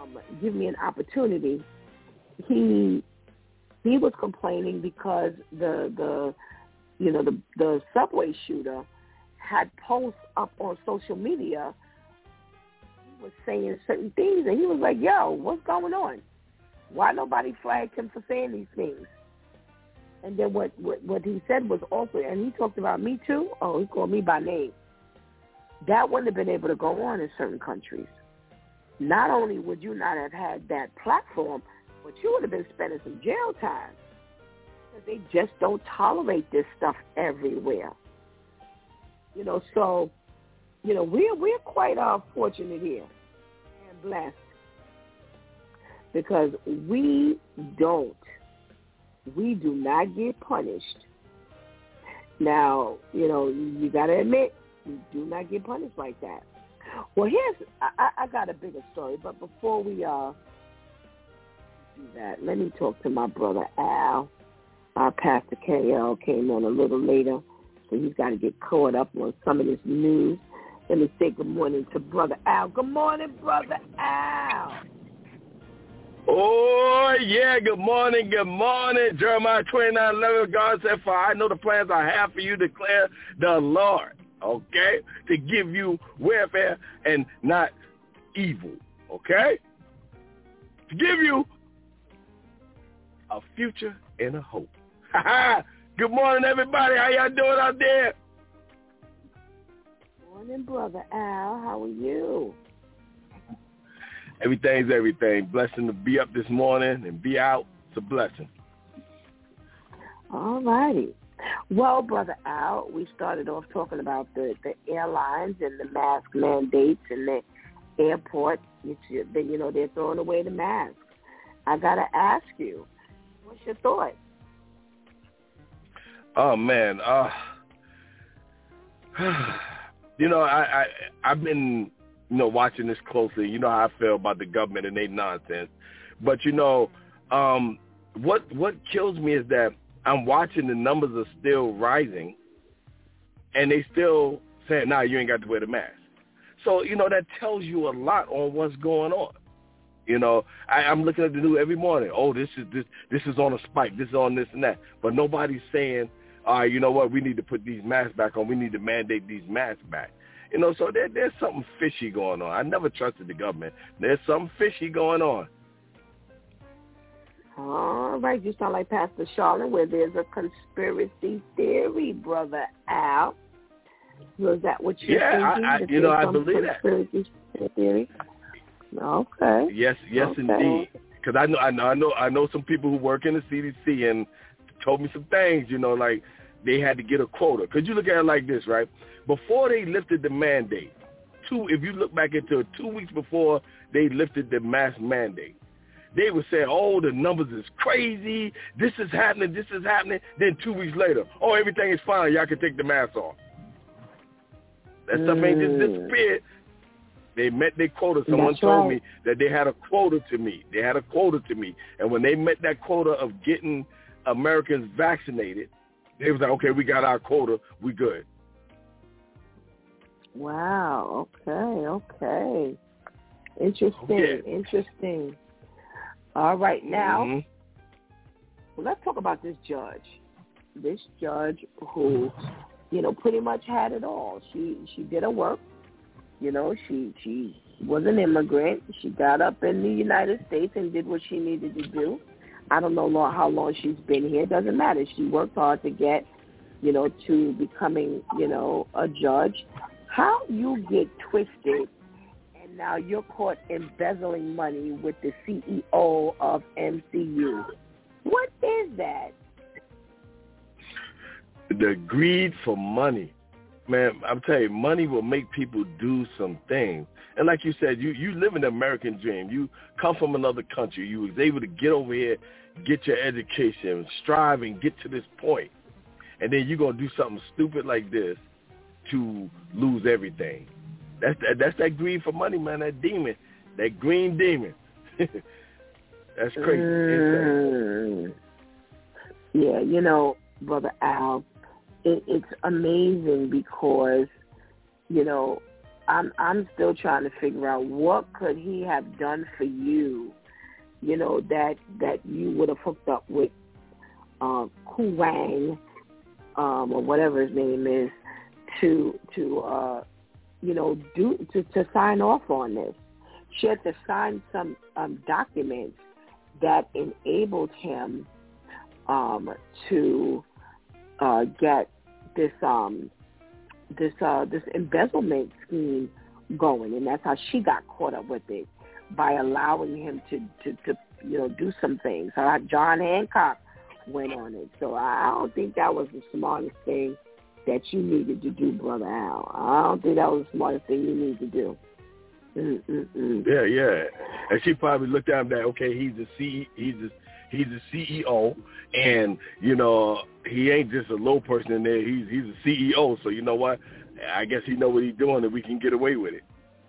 um, give me an opportunity. He he was complaining because the the you know the the subway shooter had posts up on social media. He was saying certain things, and he was like, "Yo, what's going on? Why nobody flagged him for saying these things?" And then what, what, what he said was also, and he talked about me too. Oh, he called me by name. That wouldn't have been able to go on in certain countries. Not only would you not have had that platform, but you would have been spending some jail time. Because they just don't tolerate this stuff everywhere. You know, so, you know, we're, we're quite uh, fortunate here and blessed because we don't, we do not get punished. Now, you know, you got to admit, we do not get punished like that. Well, here's, I, I got a bigger story, but before we uh, do that, let me talk to my brother Al. Our Pastor K L came on a little later, so he's got to get caught up on some of this news. Let me say good morning to Brother Al. Good morning, Brother Al. Oh, yeah, good morning, good morning. Jeremiah twenty-nine eleven, God said, for I know the plans I have for you, declare the Lord, okay, to give you welfare and not evil, okay, to give you a future and a hope. Good morning, everybody. How y'all doing out there? Morning, Brother Al. How are you? Everything's everything. Blessing to be up this morning and be out. It's a blessing. All righty. Well, Brother Al, we started off talking about the, the airlines and the mask mandates and the airport. It's, you know, they're throwing away the masks. I got to ask you, what's your thought? Oh, man. Uh, you know, I, I, I've been... you know, watching this closely. You know how I feel about the government and they nonsense. But, you know, um, what what kills me is that I'm watching the numbers are still rising, and they still saying, nah, you ain't got to wear the mask. So, you know, that tells you a lot on what's going on. You know, I, I'm looking at the news every morning. Oh, this is this this is on a spike. This is on this and that. But nobody's saying, all right, you know what, we need to put these masks back on. We need to mandate these masks back. You know, so there, there's something fishy going on. I never trusted the government. There's something fishy going on. All right. You sound like Pastor Charlotte, where there's a conspiracy theory, Brother Al. Was that what you're yeah, thinking? Yeah, I, I, you know, I believe that. Conspiracy theory? Okay. Yes, yes, okay. Indeed. Because I know, I know, I know, I know some people who work in the C D C and told me some things, you know, like they had to get a quota. Because you look at it like this, right? Before they lifted the mandate, two, if you look back into it, two weeks before they lifted the mask mandate, they were saying, oh, the numbers is crazy. This is happening. This is happening. Then two weeks later, oh, everything is fine. Y'all can take the mask off. That stuff ain't just disappeared. They met their quota. Someone That's told right. me that they had a quota to meet. They had a quota to meet. And when they met that quota of getting Americans vaccinated, they was like, okay, we got our quota. We good. Wow. Okay. Okay. Interesting. Okay. Interesting. All right. Now, mm-hmm. well, let's talk about this judge. This judge who, you know, pretty much had it all. She she did her work. You know, she she was an immigrant. She got up in the United States and did what she needed to do. I don't know how long she's been here. It doesn't matter. She worked hard to get, you know, to becoming, you know, a judge. How you get twisted and now you're caught embezzling money with the C E O of M C U. What is that? The greed for money. Man, I'm telling you, money will make people do some things. And like you said, you, you live in the American dream. You come from another country. You was able to get over here, get your education, strive and get to this point. And then you're going to do something stupid like this to lose everything. That's that, that's that greed for money, man, that demon, that green demon. That's crazy. Mm. Yeah, you know, Brother Al, it, it's amazing because, you know, I'm I'm still trying to figure out what could he have done for you, you know, that that you would have hooked up with uh, Ku Wang, um, or whatever his name is, to to uh, you know do to, to sign off on this. She had to sign some um, documents that enabled him um, to uh, get this um, this uh, this embezzlement scheme going, and that's how she got caught up with it, by allowing him to, to, to you know do some things. Uh, John Hancock went on it, so I don't think that was the smartest thing that you needed to do, Brother Al. I don't think that was the smartest thing you need to do. Mm-mm-mm. Yeah, yeah. And she probably looked at him that, okay, he's the C, he's the, he's the C E O, and you know he ain't just a low person in there. He's he's a C E O, so you know what? I guess he know what he's doing, and we can get away with it.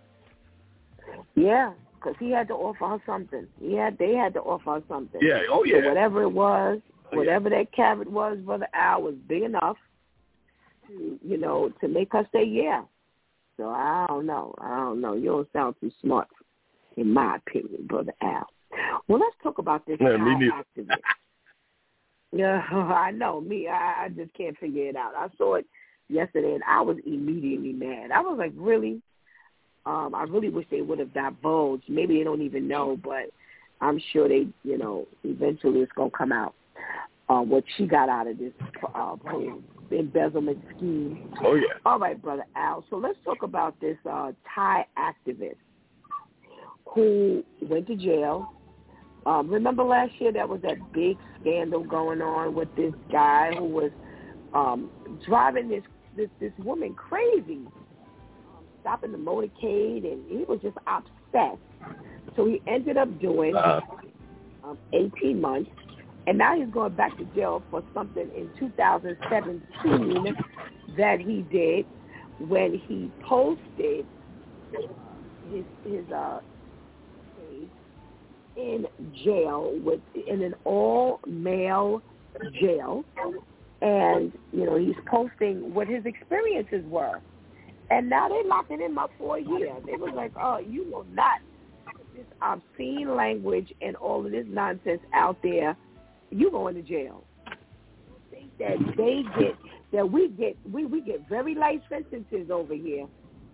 Yeah, because he had to offer her something. He had they had to offer her something. Yeah. Oh yeah. So whatever it was, oh, whatever yeah. that carrot was, Brother Al, was big enough to you know to make her say yeah. So I don't know. I don't know. You don't sound too smart, in my opinion, Brother Al. Well, let's talk about this yeah, activist. Yeah, I know. Me, I, I just can't figure it out. I saw it yesterday, and I was immediately mad. I was like, really? Um, I really wish they would have divulged. Maybe they don't even know, but I'm sure they, you know, eventually it's going to come out uh, what she got out of this uh, whole embezzlement scheme. Oh, yeah. All right, Brother Al. So let's talk about this uh, Thai activist who went to jail. Um, remember last year there was that big scandal going on with this guy who was um, driving this, this, this woman crazy, um, stopping the motorcade, and he was just obsessed. So he ended up doing uh, um, eighteen months. And now he's going back to jail for something in two thousand seventeen that he did when he posted his his uh page in jail with in an all male jail, and you know he's posting what his experiences were. And now they're locking him up for a year. They was like, oh, you will not put this obscene language and all of this nonsense out there. You going to jail. I think that they get that we get we, we get very light sentences over here.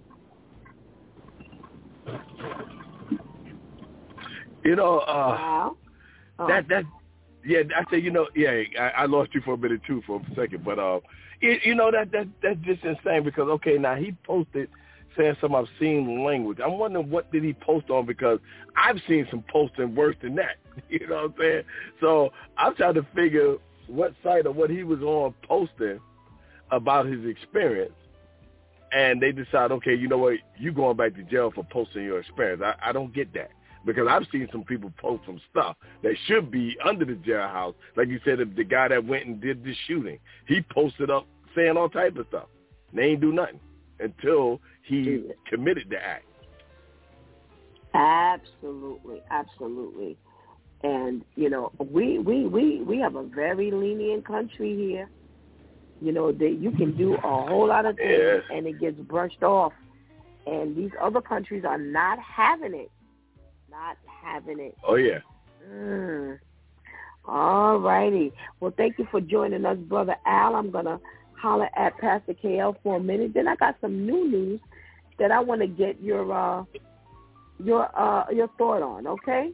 You know, uh, wow. oh. that that yeah, I say you know yeah, I, I lost you for a minute too for a second, but uh, it, you know that that that's just insane because okay now he posted saying some obscene language. I'm wondering what did he post on because I've seen some posting worse than that. You know what I'm saying? So I'm trying to figure what site or what he was on posting about his experience. And they decide, okay, you know what, you going back to jail for posting your experience. I, I don't get that because I've seen some people post some stuff that should be under the jailhouse. Like you said, the guy that went and did the shooting, he posted up saying all type of stuff. They ain't do nothing until he committed the act. Absolutely, absolutely. And, you know, we, we, we, we have a very lenient country here. You know, that you can do a whole lot of things yeah. and it gets brushed off. And these other countries are not having it. Not having it. Oh, yeah. Mm. All righty. Well, thank you for joining us, Brother Al. I'm going to holler at Pastor K L for a minute. Then I got some new news that I want to get your uh, your uh, your thought on, okay?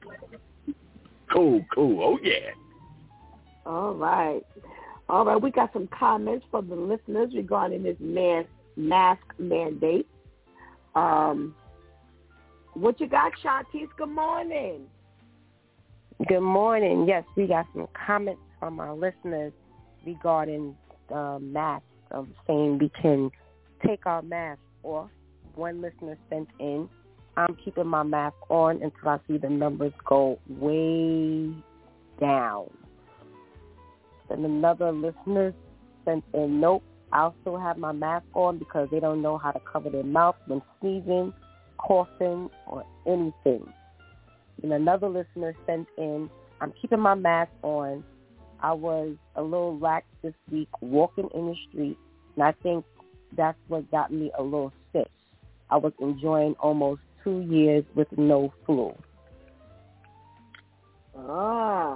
Cool, cool. Oh, yeah. All right. All right. We got some comments from the listeners regarding this mask, mask mandate. Um, what you got, Shantice? Good morning. Good morning. Yes, we got some comments from our listeners regarding uh, masks, of saying we can take our mask off. One listener sent in, I'm keeping my mask on until I see the numbers go way down. Then another listener sent in, nope, I'll still have my mask on because they don't know how to cover their mouth when sneezing, coughing, or anything. And another listener sent in, I'm keeping my mask on. I was a little lax this week walking in the street, and I think that's what got me a little sick. I was enjoying almost two years with no flu. Ah.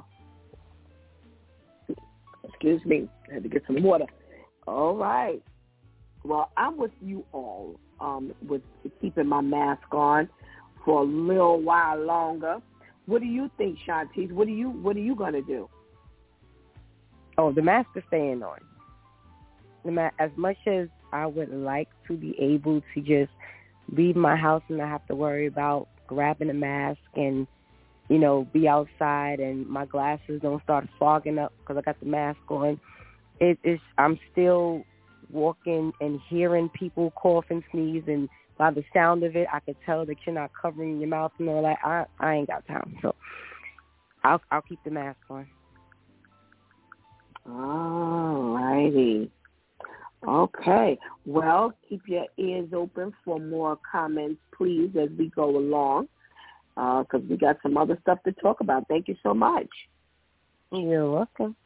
Excuse me. I had to get some water. All right. Well, I'm with you all um, with keeping my mask on for a little while longer. What do you think, Shantice? What are you What are you gonna do? Oh, the mask is staying on. The ma- as much as I would like to be able to just leave my house and not have to worry about grabbing a mask and, you know, be outside and my glasses don't start fogging up because I got the mask on. It is. I'm still walking and hearing people cough and sneeze, and by the sound of it, I could tell that you're not covering your mouth and all that. I I ain't got time, so I'll I'll keep the mask on. All righty. Okay. Well, keep your ears open for more comments, please, as we go along, because uh, we got some other stuff to talk about. Thank you so much. You're welcome.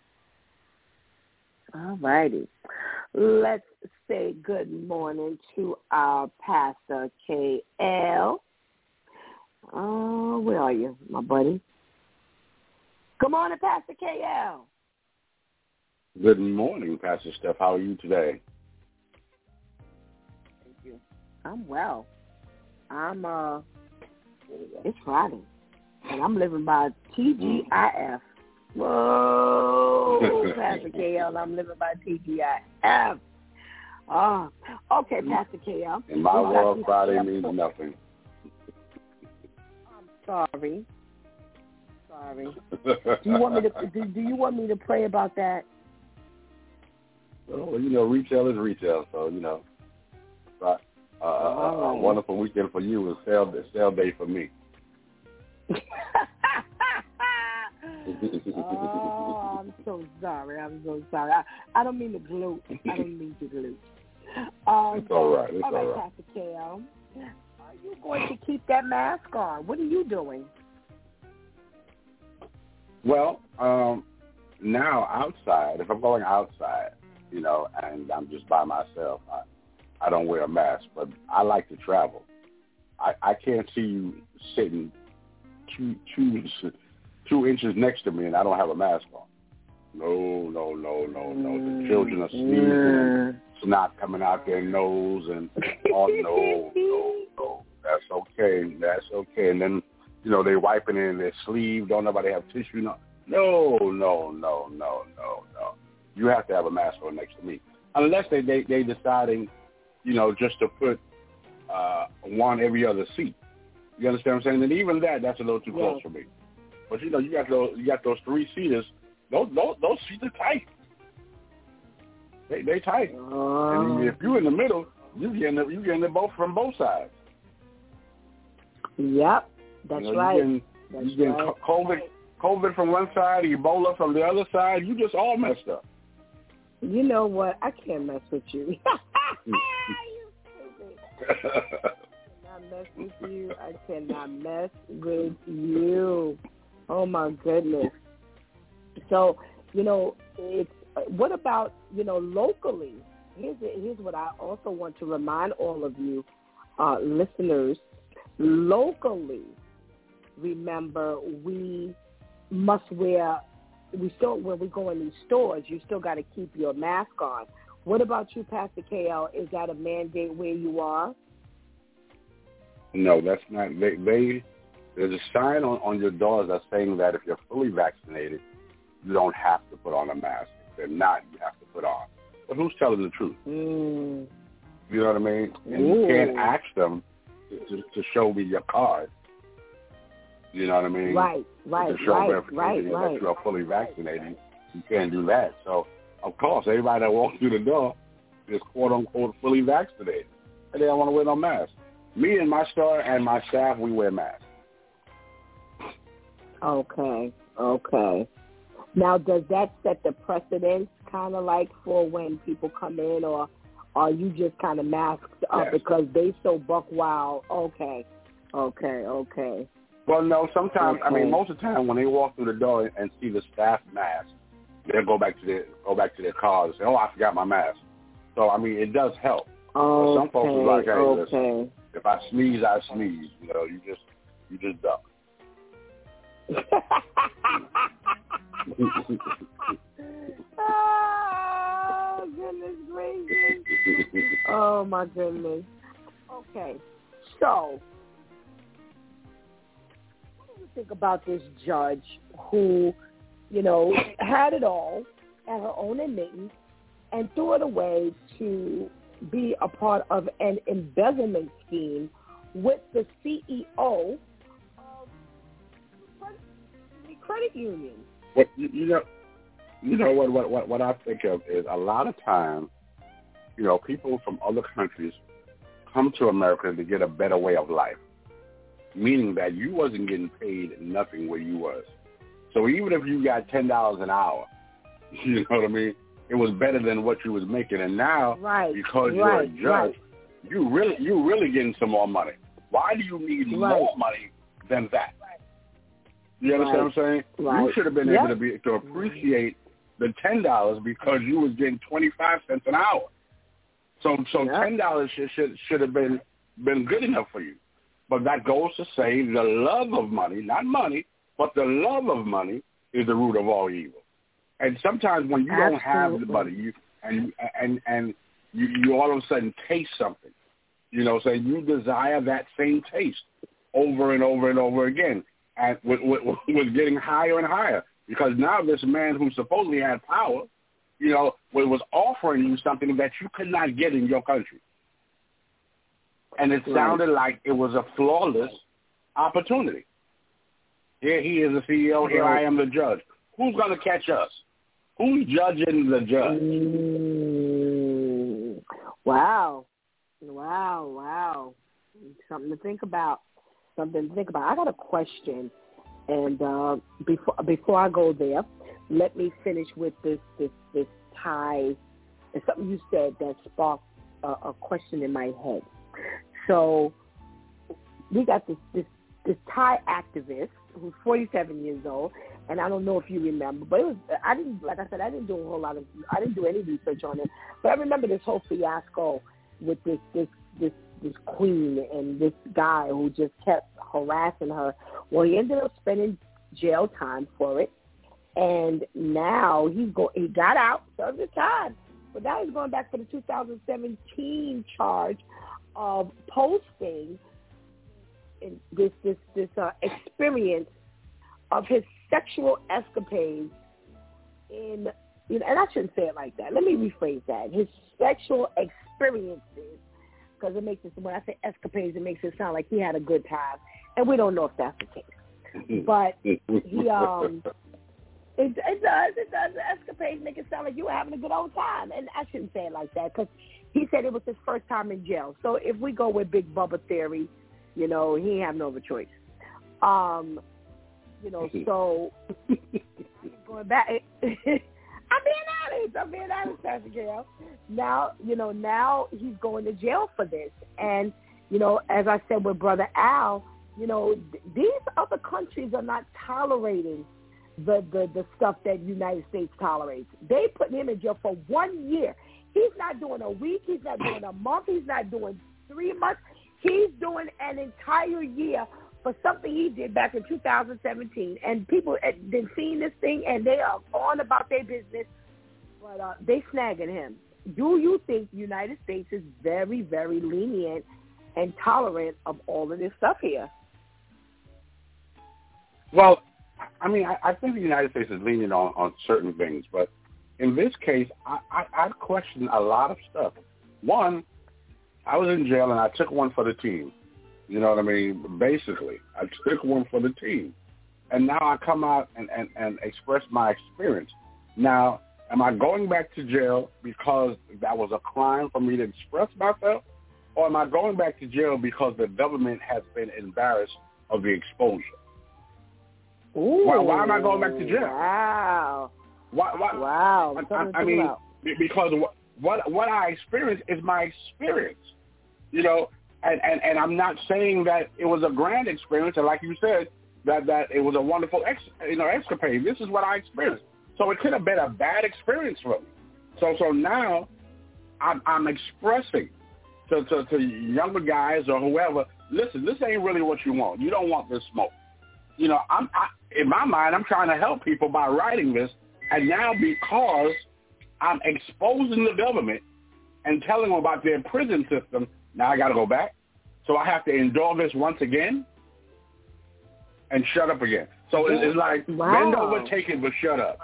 All righty. Let's say good morning to our Pastor K L. Oh, where are you, my buddy? Good morning, Pastor K L. Good morning, Pastor Steph. How are you today? Thank you. I'm well. I'm, uh, it's Friday, and I'm living by T G I F. Whoa, Pastor K L, I'm living by T G I F. Oh, okay, Pastor K L. In my world, Friday means nothing. I'm sorry. Sorry. Do you want me to? Do, do you want me to pray about that? Well, you know, retail is retail, so you know, uh, uh, a wonderful weekend for you is sale sale day for me. Oh, I'm so sorry. I'm so sorry. I, I don't mean to gloat. I don't mean to gloat. Um, it's all right. It's all right, all right. Pastor K L. Are you going to keep that mask on? What are you doing? Well, um, now outside, if I'm going outside, you know, and I'm just by myself, I, I don't wear a mask, but I like to travel. I, I can't see you sitting two, two, two inches next to me and I don't have a mask on. No, no, no, no, no. The children are sneezing and snot coming out their nose and, oh, no, no, no. That's okay. That's okay. And then, you know, they wiping it in their sleeve. Don't nobody have tissue. No, no, no, no, no, no, no. You have to have a mask on next to me. Unless they, they, they deciding, you know, just to put uh, one every other seat. You understand what I'm saying? And even that, that's a little too close yeah. for me. But, you know, you got those, you got those three-seaters. Those, those, those seats are tight. They they tight. Uh, and if you're in the middle, you getting the, you getting the both from both sides. Yep, that's you know, right. You getting, that's you getting right. COVID, COVID from one side, Ebola from the other side. You just all messed up. You know what? I can't mess with you. You stupid. I cannot mess with you. I cannot mess with you. Oh my goodness. So, you know, it's what about, you know, locally? Here's here's what I also want to remind all of you uh, listeners. Locally, remember, we must wear, we still, when we go in these stores, you still got to keep your mask on. What about you, Pastor K L? Is that a mandate where you are? No, that's not. They, they there's a sign on, on your doors that's saying that if you're fully vaccinated, you don't have to put on a mask. If they're not, you have to put on. But who's telling the truth? Mm. You know what I mean? And Ooh. you can't ask them to, to show me your card. You know what I mean? Right, right, to show right, verification right, that right. you're fully vaccinated. You can't do that. So, of course, everybody that walks through the door is quote-unquote fully vaccinated. And they don't want to wear no mask. Me and my store and my staff, we wear masks. Okay, okay. Now, does that set the precedence kind of like for when people come in, or are you just kind of masked up yes. because they so buck wild? Okay, okay, okay. Well, no, sometimes, okay. I mean, most of the time when they walk through the door and see the staff mask, they'll go back to their, go back to their cars and say, oh, I forgot my mask. So, I mean, it does help. Okay, some folks are like, hey, okay. listen, If I sneeze, I sneeze. You know, you just you just duck. Oh, goodness gracious. Oh, my goodness. Okay. So, what do you think about this judge who, you know, had it all at her own admittance and threw it away to be a part of an embezzlement scheme with the C E O of the credit union? What you, you know, you know what, what what what I think of is a lot of times, you know, people from other countries come to America to get a better way of life, meaning that you wasn't getting paid nothing where you was. So even if you got ten dollars an hour, you know what I mean, it was better than what you was making. And now, right, because right, you're a judge, right. you really you really getting some more money. Why do you need right. more money than that? You understand right. what I'm saying? Right. You should have been yep. able to be to appreciate the ten dollars because you was getting twenty five cents an hour. So so yep. ten dollars should should should have been been good enough for you. But that goes to say the love of money, not money, but the love of money is the root of all evil. And sometimes when you Absolutely. don't have the money, you and and and you, you all of a sudden taste something, you know, so you desire that same taste over and over and over again, and with, with, with getting higher and higher because now this man who supposedly had power, you know, was offering you something that you could not get in your country, and it sounded right. like it was a flawless opportunity. Here he is the C E O. Here right. I am the judge. Who's going to catch us? Who's judging the judge? Mm, wow. Wow, wow. Something to think about. Something to think about. I got a question. And uh, before before I go there, let me finish with this this, this tie. It's something you said that sparked a, a question in my head. So we got this, this, this Thai activist who's forty-seven years old, and I don't know if you remember, but it was I didn't like I said I didn't do a whole lot of I didn't do any research on it, but I remember this whole fiasco with this this this this queen and this guy who just kept harassing her. Well, he ended up spending jail time for it, and now he's go he got out, served his time, but now he's going back for the two thousand seventeen charge of posting in this this this uh, experience of his sexual escapades in, you know, and I shouldn't say it like that. Let me rephrase that. His sexual experiences, because it makes it, when I say escapades, it makes it sound like he had a good time, and we don't know if that's the case. But he, um, it, it does, it does. The escapades make it sound like you were having a good old time, and I shouldn't say it like that because he said it was his first time in jail. So if we go with Big Bubba theory, you know, he ain't have no other choice. Um, you know, so going back, I'm being honest. I'm being honest, Pastor Gail. Now, you know, now he's going to jail for this. And, you know, as I said with Brother Al, you know, th- these other countries are not tolerating the, the, the stuff that United States tolerates. They put him in jail for one year. He's not doing a week. He's not doing a month. He's not doing three months. He's doing an entire year for something he did back in two thousand seventeen. And people have been seeing this thing, and they are on about their business, but uh, they snagging him. Do you think the United States is very, very lenient and tolerant of all of this stuff here? Well, I mean, I, I think the United States is lenient on, on certain things, but in this case, I, I, I question a lot of stuff. One, I was in jail and I took one for the team. You know what I mean? Basically, I took one for the team. And now I come out and, and, and express my experience. Now, am I going back to jail because that was a crime for me to express myself? Or am I going back to jail because the government has been embarrassed of the exposure? Ooh, why, why am I going back to jail? Wow. Why, why, wow. I, I, I mean, about. because what what I experienced is my experience, you know, and, and, and I'm not saying that it was a grand experience, and like you said, that, that it was a wonderful ex, you know, escapade. This is what I experienced. So it could have been a bad experience for me. So so now I'm, I'm expressing to, to, to younger guys or whoever, listen, this ain't really what you want. You don't want this smoke. You know, I'm I, in my mind, I'm trying to help people by writing this, and now because I'm exposing the government and telling them about their prison system, now I got to go back. So I have to endure this once again and shut up again. So it's, it's like, wow. bend over, take it, but shut up.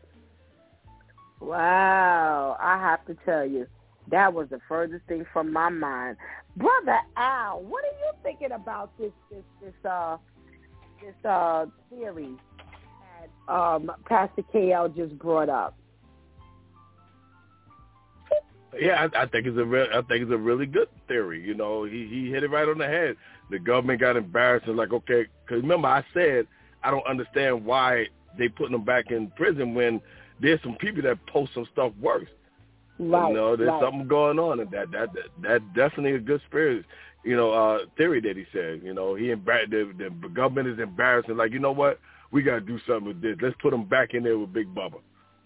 Wow. I have to tell you, that was the furthest thing from my mind. Brother Al, what are you thinking about this this this uh this uh theory that um, Pastor K L just brought up? Yeah, I, I think it's a real, I think it's a really good theory. You know, he he hit it right on the head. The government got embarrassed and like, okay, because remember I said I don't understand why they putting them back in prison when there's some people that post some stuff worse. Right, you know, there's right. something going on, and that that that, that definitely a good spirit. You know, uh, theory that he said. You know, he embar- the, the government is embarrassed and like, you know what, we got to do something with this. Let's put them back in there with Big Bubba.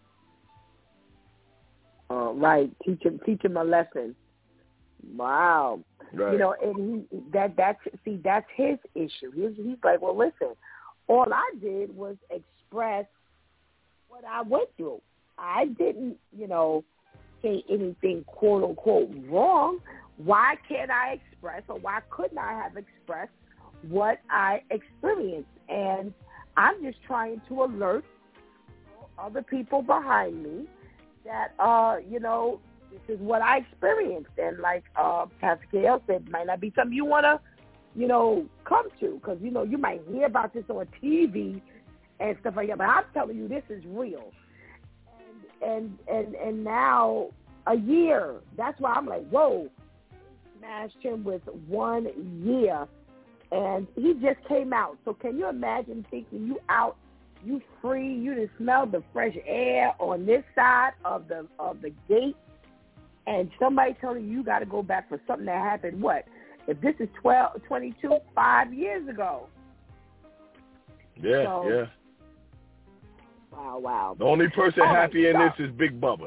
Uh, right, teach him, teach him a lesson. Wow, right. You know, and he that that's see that's his issue. He's, he's like, well, listen, all I did was express what I went through. I didn't, you know, say anything quote unquote wrong. Why can't I express, or why couldn't I have expressed what I experienced? And I'm just trying to alert other people behind me that, uh, you know, this is what I experienced. And like uh, Pastor K L said, it might not be something you want to, you know, come to because, you know, you might hear about this on T V and stuff like that. But I'm telling you, this is real. And, and, and, and now a year, that's why I'm like, whoa, smashed him with one year. And he just came out. So can you imagine thinking you out, you free, you just smell the fresh air on this side of the of the gate, and somebody telling you you got to go back for something that happened, what? If this is twelve, twenty-two, five years ago. Yeah, so, yeah. Wow, wow. The only person All happy right, in so. this is Big Bubba.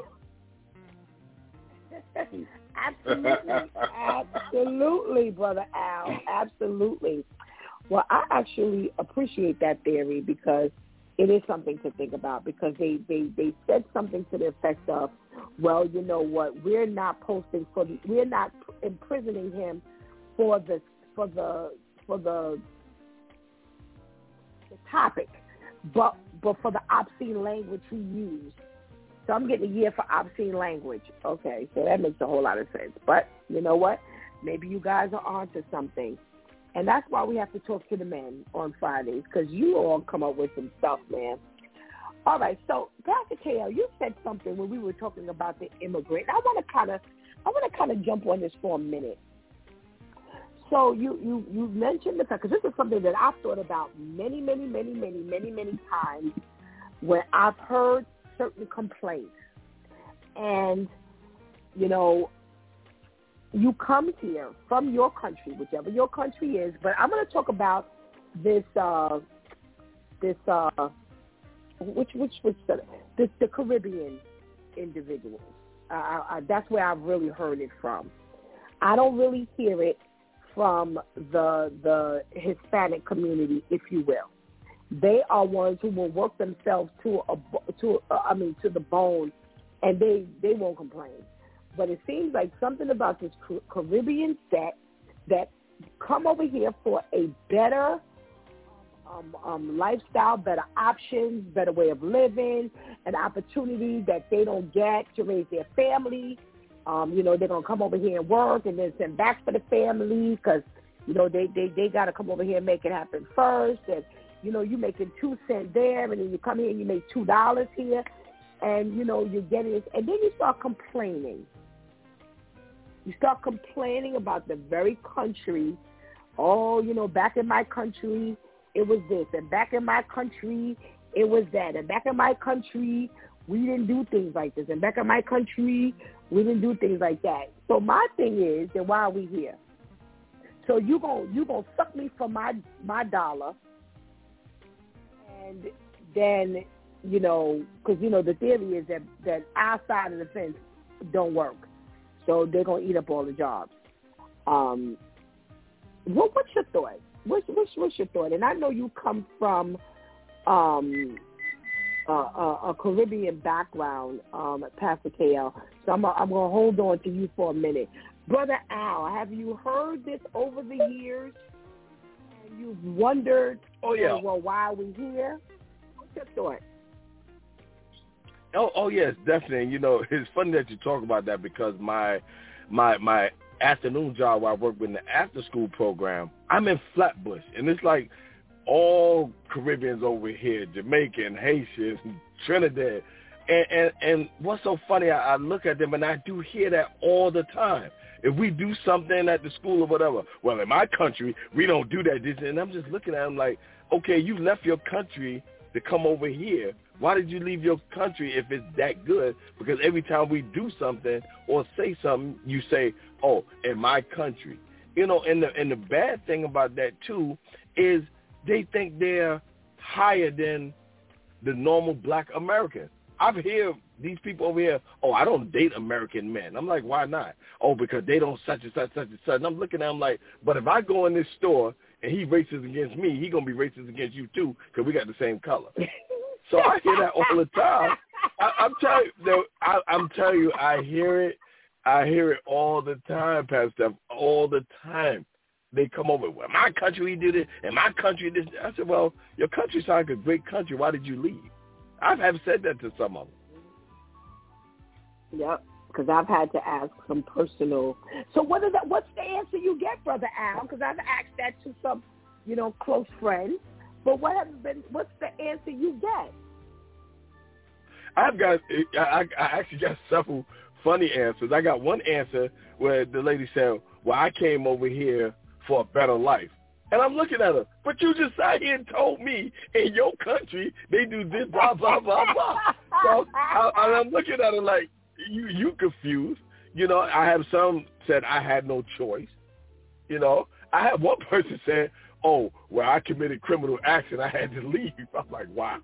Absolutely. Absolutely, Brother Al. Absolutely. Well, I actually appreciate that theory because it is something to think about because they, they, they said something to the effect of, well, you know what, we're not posting for the, we're not imprisoning him for the for the for the, the topic, but but for the obscene language he used. So I'm getting a year for obscene language. Okay, so that makes a whole lot of sense. But you know what? Maybe you guys are onto something. And that's why we have to talk to the men on Fridays, because you all come up with some stuff, man. All right, so Pastor K L, you said something when we were talking about the immigrant. I want to kind of, I want to kind of jump on this for a minute. So you you you mentioned the fact, because this is something that I've thought about many, many, many, many, many, many times when I've heard certain complaints, and you know. You come here from your country, whichever your country is, but I'm going to talk about this, uh, this, uh, which, which, which, this, the Caribbean individuals. Uh, I, I, that's where I've really heard it from. I don't really hear it from the the Hispanic community, if you will. They are ones who will work themselves to a, to, uh, I mean, to the bone, and they, they won't complain. But it seems like something about this Caribbean set that come over here for a better um, um, lifestyle, better options, better way of living, an opportunity that they don't get to raise their family. Um, you know, they're going to come over here and work and then send back for the family because, you know, they, they, they got to come over here and make it happen first. And, you know, you making two cents there and then you come here and you make two dollars here. And, you know, you're getting it. And then you start complaining. You start complaining about the very country. Oh, you know, back in my country, it was this. And back in my country, it was that. And back in my country, we didn't do things like this. And back in my country, we didn't do things like that. So my thing is, then why are we here? So you're going you gonna suck me for my, my dollar. And then, you know, because, you know, the theory is that, that our side of the fence don't work. So they're going to eat up all the jobs. Um, what, what's your thought? What's, what's, what's your thought? And I know you come from um, a, a, a Caribbean background, um, Pastor K L, so I'm, I'm going to hold on to you for a minute. Brother Al, have you heard this over the years? And you've wondered, oh, yeah. oh, well, why are we here? What's your thought? Oh, oh yes, definitely. You know, it's funny that you talk about that because my my my afternoon job where I work with the after school program, I'm in Flatbush, and it's like all Caribbeans over here, Jamaican, Haitians, Trinidad, and and, and what's so funny? I, I look at them and I do hear that all the time. If we do something at the school or whatever, well, in my country we don't do that. And I'm just looking at them like, okay, you left your country to come over here. Why did you leave your country if it's that good? Because every time we do something or say something, you say, oh, in my country. You know, and the, and the bad thing about that, too, is they think they're higher than the normal black American. I've heard these people over here, oh, I don't date American men. I'm like, why not? Oh, because they don't such and such, such and such. And I'm looking at them like, but if I go in this store and he racist against me, he going to be racist against you, too, because we got the same color. So I hear that all the time. I, I'm telling you, I, I'm telling you, I hear it. I hear it all the time, Pastor, all the time. They come over, well, my country, we did it, and my country, this. I said, well, your country sounds like a great country. Why did you leave? I have said that to some of them. Yep, because I've had to ask some personal. So what is that? What's the answer you get, Brother Al? Because I've asked that to some, you know, close friends. But what have been? What's the answer you get? I've got. I, I actually got several funny answers. I got one answer where the lady said, "Well, I came over here for a better life," and I'm looking at her. But you just sat here and told me in your country they do this, blah blah blah blah. So I, I'm looking at her like, you you confused. You know, I have some said I had no choice. You know, I had one person said, oh, well, I committed criminal acts and I had to leave. I'm like, wow.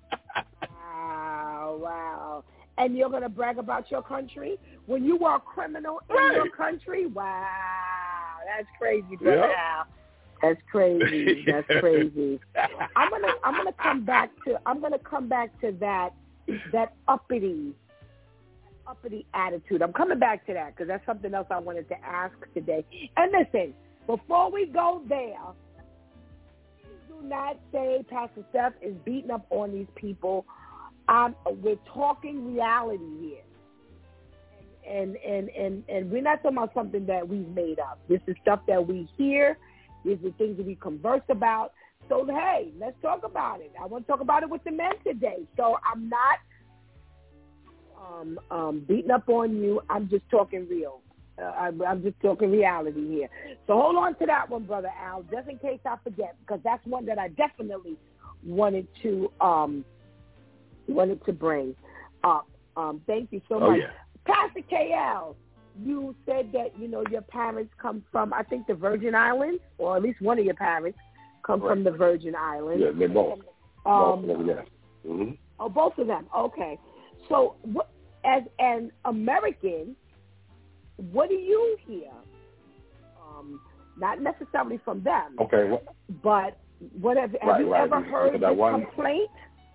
wow, wow. And you're going to brag about your country? When you were a criminal in right. your country? Wow. That's crazy, Brother yep. Al. That's crazy. That's crazy. I'm going to I'm going to come back to I'm going to come back to that that uppity uppity attitude. I'm coming back to that because that's something else I wanted to ask today. And listen, before we go there, do not say Pastor Steph is beating up on these people. Um, we're talking reality here. And, and, and, and we're not talking about something that we've made up. This is stuff that we hear. These are things that we converse about. So, hey, let's talk about it. I want to talk about it with the men today. So I'm not um, um, beating up on you. I'm just talking real. Uh, I'm, I'm just talking reality here. So hold on to that one, Brother Al, just in case I forget, because that's one that I definitely wanted to um, wanted to bring up. Um, thank you so oh, much. Yeah. Pastor K L, you said that, you know, your parents come from, I think, the Virgin Islands, or at least one of your parents come right. from the Virgin Islands. Yeah, they both. Um, both of them, yeah. Mm-hmm. Oh, both of them. Okay. So what, as an American, what do you hear? Um, not necessarily from them. Okay. Well, but what have, have right, you right. ever heard this one, complaint?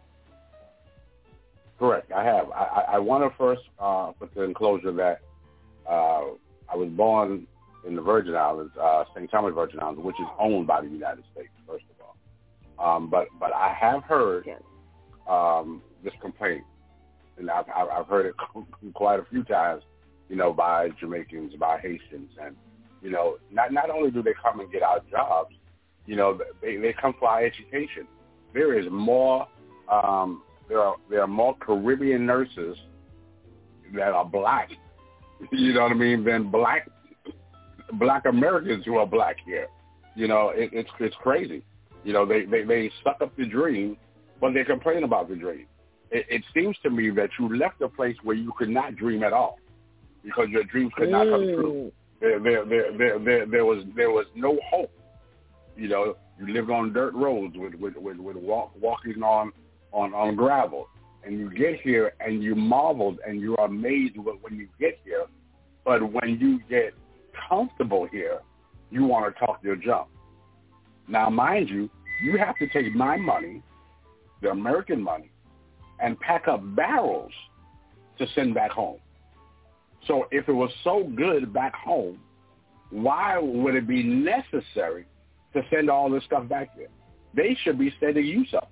Correct. I have. I, I, I want to first uh, put the enclosure that uh, I was born in the Virgin Islands, uh, Saint Thomas Virgin Islands, which is owned by the United States, first of all. Um, but but I have heard yes. um, this complaint, and I've, I've heard it quite a few times, you know, by Jamaicans, by Haitians, and you know, not not only do they come and get our jobs, you know, they they come for our education. There is more. Um, There are there are more Caribbean nurses that are black, you know what I mean, than black black Americans who are black here. You know, it, it's it's crazy. You know, they, they, they suck up the dream, but they complain about the dream. It, it seems to me that you left a place where you could not dream at all because your dreams could not come true. There there there there, there, there was there was no hope. You know, you lived on dirt roads with with with, with walk, walking on. On, on gravel, and you get here and you marveled and you're amazed when you get here, but when you get comfortable here, you want to talk your junk. Now, mind you, you have to take my money, the American money, and pack up barrels to send back home. So if it was so good back home, why would it be necessary to send all this stuff back there? They should be sending you something.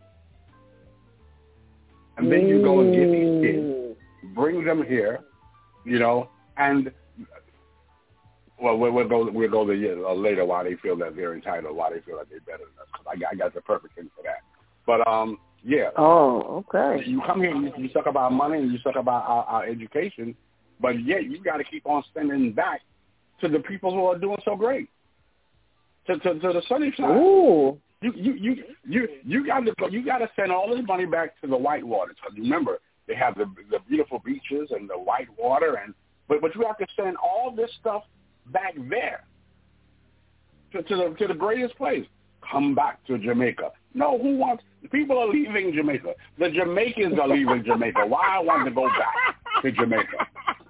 And then you go and get these kids, bring them here, you know, and, well, we'll, we'll go we'll go the, uh, later why they feel that they're entitled, why they feel that they're better than us. I got, I got the perfect thing for that. But, um, yeah. Oh, okay. You come here and you, you talk about money and you talk about our, our education, but yet you got to keep on sending back to the people who are doing so great, to to, to the sunny side. Ooh. You you you you you got to you got to send all this money back to the white waters. Because remember, they have the the beautiful beaches and the white water, and but but you have to send all this stuff back there to, to the to the greatest place. Come back to Jamaica. No, who wants? People are leaving Jamaica. The Jamaicans are leaving Jamaica. Why I want to go back to Jamaica?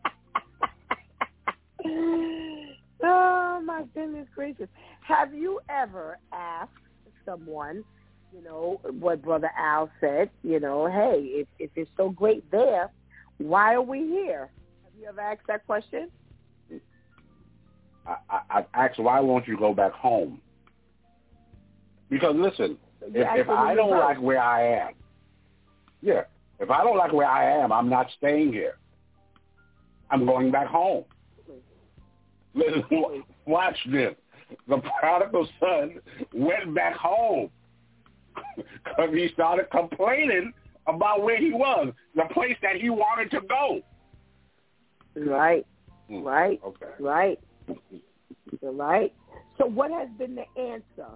Oh my goodness gracious! Have you ever asked someone, you know, what Brother Al said, you know, hey, if, if it's so great there, why are we here? Have you ever asked that question? I, I, I've asked, why won't you go back home? Because, listen, so if, if I don't right. like where I am, yeah, if I don't like where I am, I'm not staying here. I'm going back home. Listen, watch this. The prodigal son went back home because he started complaining about where he was, the place that he wanted to go. Right, right, okay. right, right. So what has been the answer?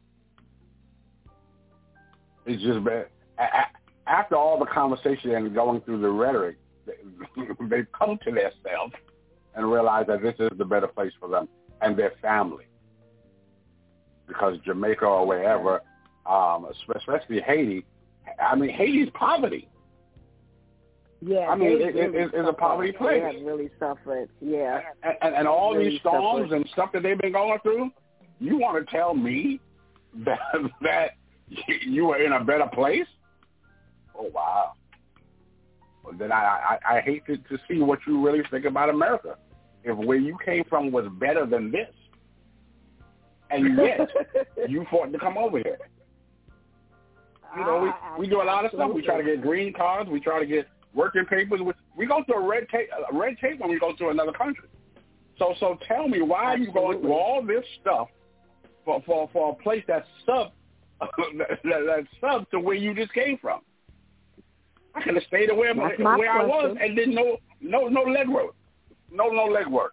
It's just been, after all the conversation and going through the rhetoric, they've come to themselves and realize that this is the better place for them and their family. Because Jamaica or wherever, um, especially Haiti, I mean, Haiti's poverty. Yeah, I mean, it, really it, it's a poverty place. They have really suffered, yeah. And, and, and all really these storms suffered. and stuff that they've been going through, you want to tell me that, that you are in a better place? Oh, wow. Well, then I, I, I hate to, to see what you really think about America. If where you came from was better than this, and yet you fought to come over here. You know, we, we do a lot of stuff. We try to get green cards. We try to get working papers. We, we go through a red tape, a red tape when we go to another country. So, so tell me, why are you going through all this stuff for for, for a place that's sub that, that's sub to where you just came from? I could have stayed where, where I was and did no no no leg work, no no leg work.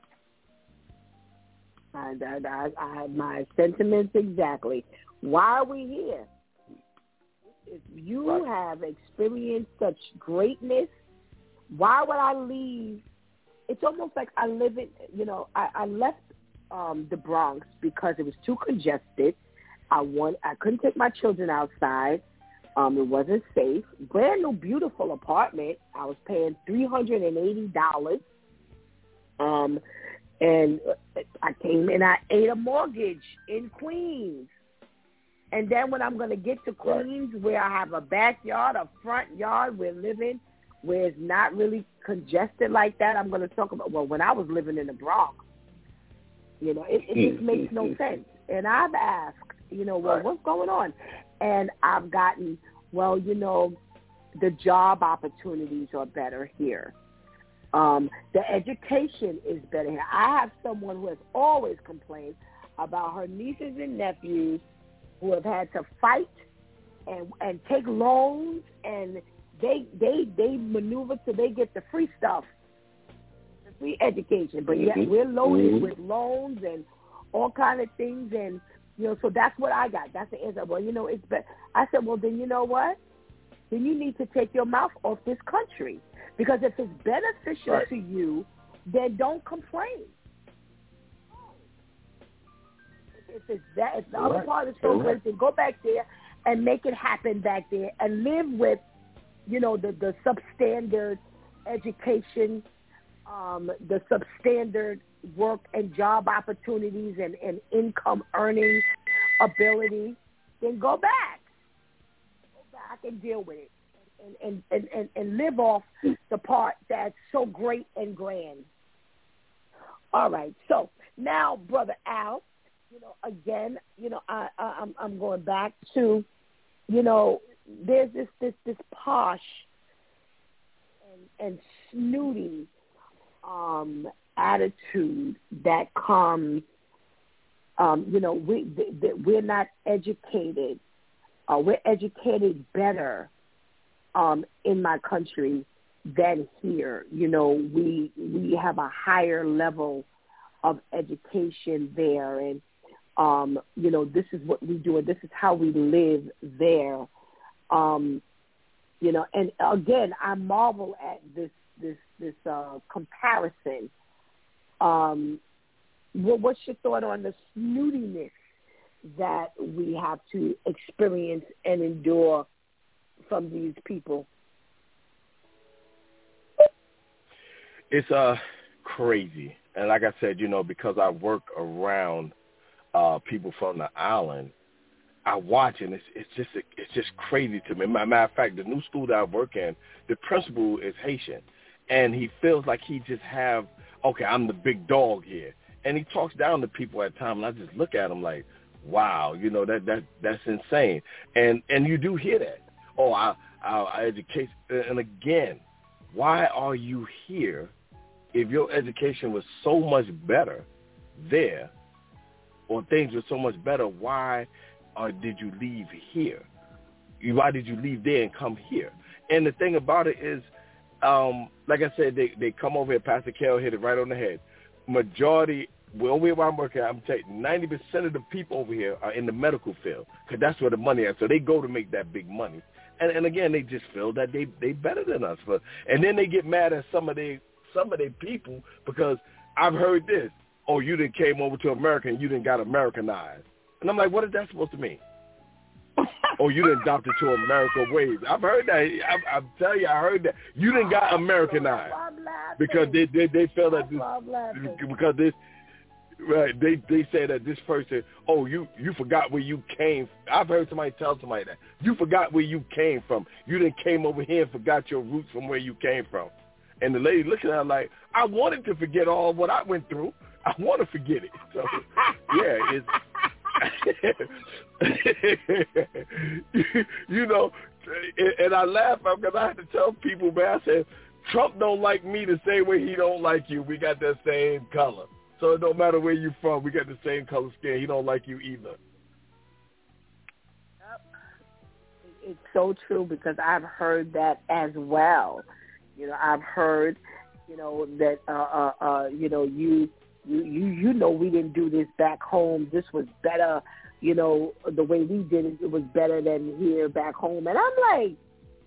I, I, I have my sentiments exactly. Why are we here? If you right. have experienced such greatness, why would I leave? It's almost like I live in, you know, I, I left um, the Bronx because it was too congested. I want, I couldn't take my children outside. Um, it wasn't safe. Brand new, beautiful apartment. I was paying three hundred eighty dollars. Um, and I came and I ate a mortgage in Queens. And then when I'm going to get to Queens, where I have a backyard, a front yard, we're living, where it's not really congested like that, I'm going to talk about, well, when I was living in the Bronx, you know, it, it just makes no sense. And I've asked, you know, well, what's going on? And I've gotten, well, you know, the job opportunities are better here. Um, the education is better here. I have someone who has always complained about her nieces and nephews who have had to fight and and take loans, and they they they maneuver till they get the free stuff, the free education. But yet mm-hmm. we're loaded mm-hmm. with loans and all kind of things, and you know, so that's what I got. That's the answer. Well, you know, it's better. I said, well, then you know what? Then you need to take your mouth off this country. Because if it's beneficial right. to you, then don't complain. If it's that, if the right. other part is so great, then go back there and make it happen back there and live with, you know, the, the substandard education, um, the substandard work and job opportunities and, and income earning ability, then go back. Go back and deal with it and, and, and, and live off the part that's so great and grand. All right. So now, Brother Al, you know, again, you know, I, I, I'm, I'm going back to, you know, there's this, this, this posh and, and snooty um, attitude that comes, um, you know, we, th- th- we're not educated. Uh, we're educated better um, in my country than here. You know, we we have a higher level of education there, and um, you know, this is what we do, and this is how we live there. Um, you know, and again, I marvel at this this this uh, comparison. Um, what, what's your thought on the snootiness that we have to experience and endure from these people? It's uh crazy, and like I said, you know, because I work around uh, people from the island, I watch, and it's it's just it's just crazy to me. Matter of fact, the new school that I work in, the principal is Haitian, and he feels like he just have okay, I'm the big dog here, and he talks down to people at times, and I just look at him like, wow, you know, that that that's insane, and and you do hear that. Oh, I I educate, and again, why are you here if your education was so much better there, or things were so much better? Why or did you leave here? Why did you leave there and come here? And the thing about it is, um, like I said, they, they come over here. Pastor Carol hit it right on the head. Majority, well, where I'm working, I'm telling you, ninety percent of the people over here are in the medical field because that's where the money is. So they go to make that big money. And, and again, they just feel that they they better than us. But, and then they get mad at some of their some of their people because I've heard this. Oh, you didn't came over to America and you didn't got Americanized. And I'm like, what is that supposed to mean? Oh, you didn't adopt it to American ways. I've heard that. I, I'm telling you, I heard that. You didn't got Americanized because they they, they felt that this, because this right they they say that this person, oh, you you forgot where you came. I've heard somebody tell somebody that you forgot where you came from. You didn't came over here and forgot your roots from where you came from. And the lady looking at her like, I wanted to forget all what I went through. I want to forget it. So yeah, it's. You know, and I laugh because I had to tell people, man, I said, Trump don't like me the same way he don't like you. We got that same color. So it don't matter where you from. We got the same color skin. He don't like you either. It's so true because I've heard that as well. You know, I've heard, you know, that, uh, uh, uh, you know, you, You, you you know we didn't do this back home. This was better, you know, the way we did it, it was better than here back home. And I'm like,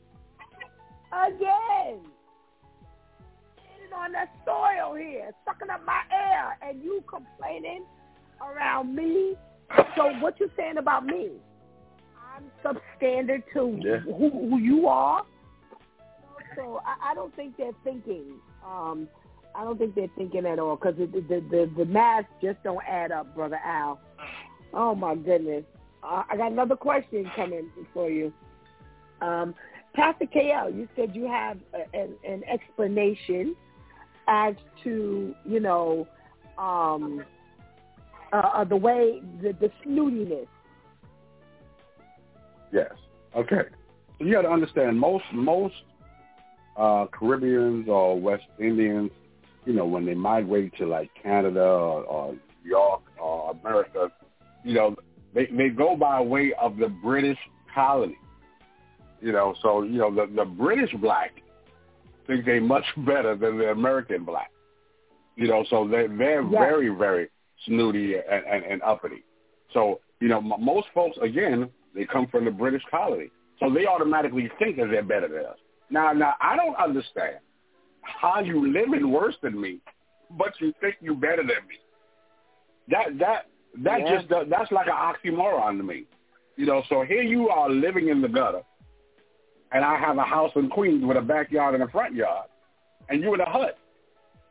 again, sitting on that soil here, sucking up my air, and you complaining around me. So what you saying about me? I'm substandard to yeah. who, who you are. So I, I don't think they're thinking. Um, I don't think they're thinking at all because the, the, the, the math just don't add up, Brother Al. Oh, my goodness. Uh, I got another question coming for you. Um, Pastor K L, you said you have a, an, an explanation as to, you know, um, uh, the way, the, the snootiness. Yes. Okay. So you got to understand, most, most uh, Caribbeans or West Indians, you know, when they migrate to like Canada or, or New York or America, you know, they they go by way of the British colony. You know, so, you know, the, the British black think they much better than the American black. You know, so they, they're yes. very, very snooty and, and, and uppity. So, you know, m- most folks, again, they come from the British colony. So they automatically think that they're better than us. Now, now I don't understand how you living worse than me, but you think you better than me. That that that yeah. just that's like an oxymoron to me. You know, so here you are living in the gutter, and I have a house in Queens with a backyard and a front yard, and you in a hut.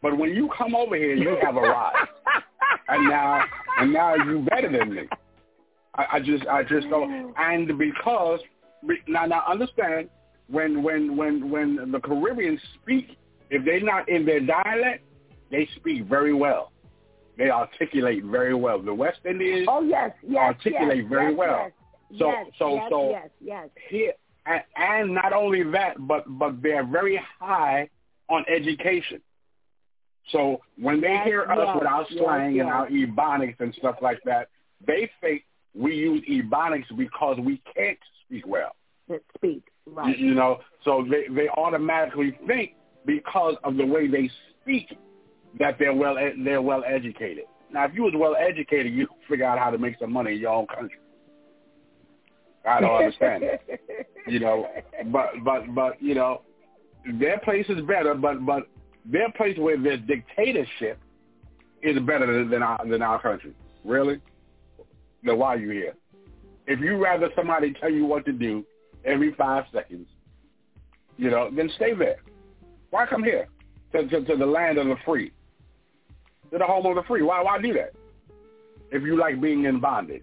But when you come over here, you have arrived, and now and now you better than me. I, I just I just don't. And because now now understand when when when when the Caribbeans speak, if they're not in their dialect, they speak very well. They articulate very well. The West Indians oh, yes, yes, articulate yes, very yes, well. Yes, so yes, so yes, so yes, yes. here and, and not only that, but but they're very high on education. So when they yes, hear us yes, with our slang yes, and yes. our ebonics and stuff like that, they think we use ebonics because we can't speak well. Speak, right. You, you know, so they, they automatically think because of the way they speak that they're well they're well educated. Now, if you was well educated, you'd figure out how to make some money in your own country. I don't understand it. You know, but but but you know, their place is better, but but their place where there's dictatorship is better than, than our than our country. Really? Then why are you here? If you rather somebody tell you what to do every five seconds, you know, then stay there. Why come here to, to, to the land of the free, to the home of the free? Why why do that? If you like being in bondage.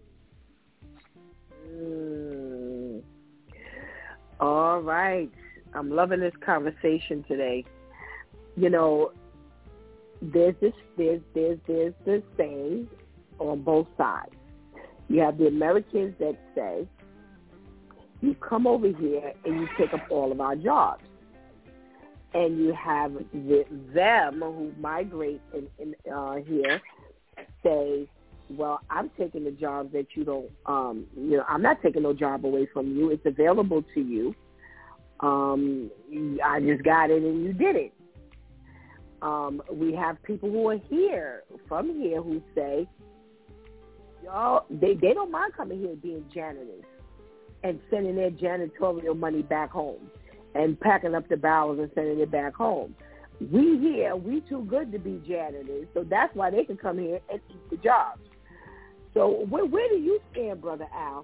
Mm. All right. I'm loving this conversation today. You know, there's this there's there's there's this saying on both sides. You have the Americans that say, you come over here and you take up all of our jobs. And you have the, them who migrate in, in uh, here say, well, I'm taking the job that you don't, um, you know, I'm not taking no job away from you. It's available to you. Um, I just got it and you did it. Um, we have people who are here, from here, who say, y'all, they, they don't mind coming here being janitors and sending their janitorial money back home and packing up the barrels and sending it back home. We here, we too good to be janitors, so that's why they can come here and keep the jobs. So where, where do you stand, Brother Al?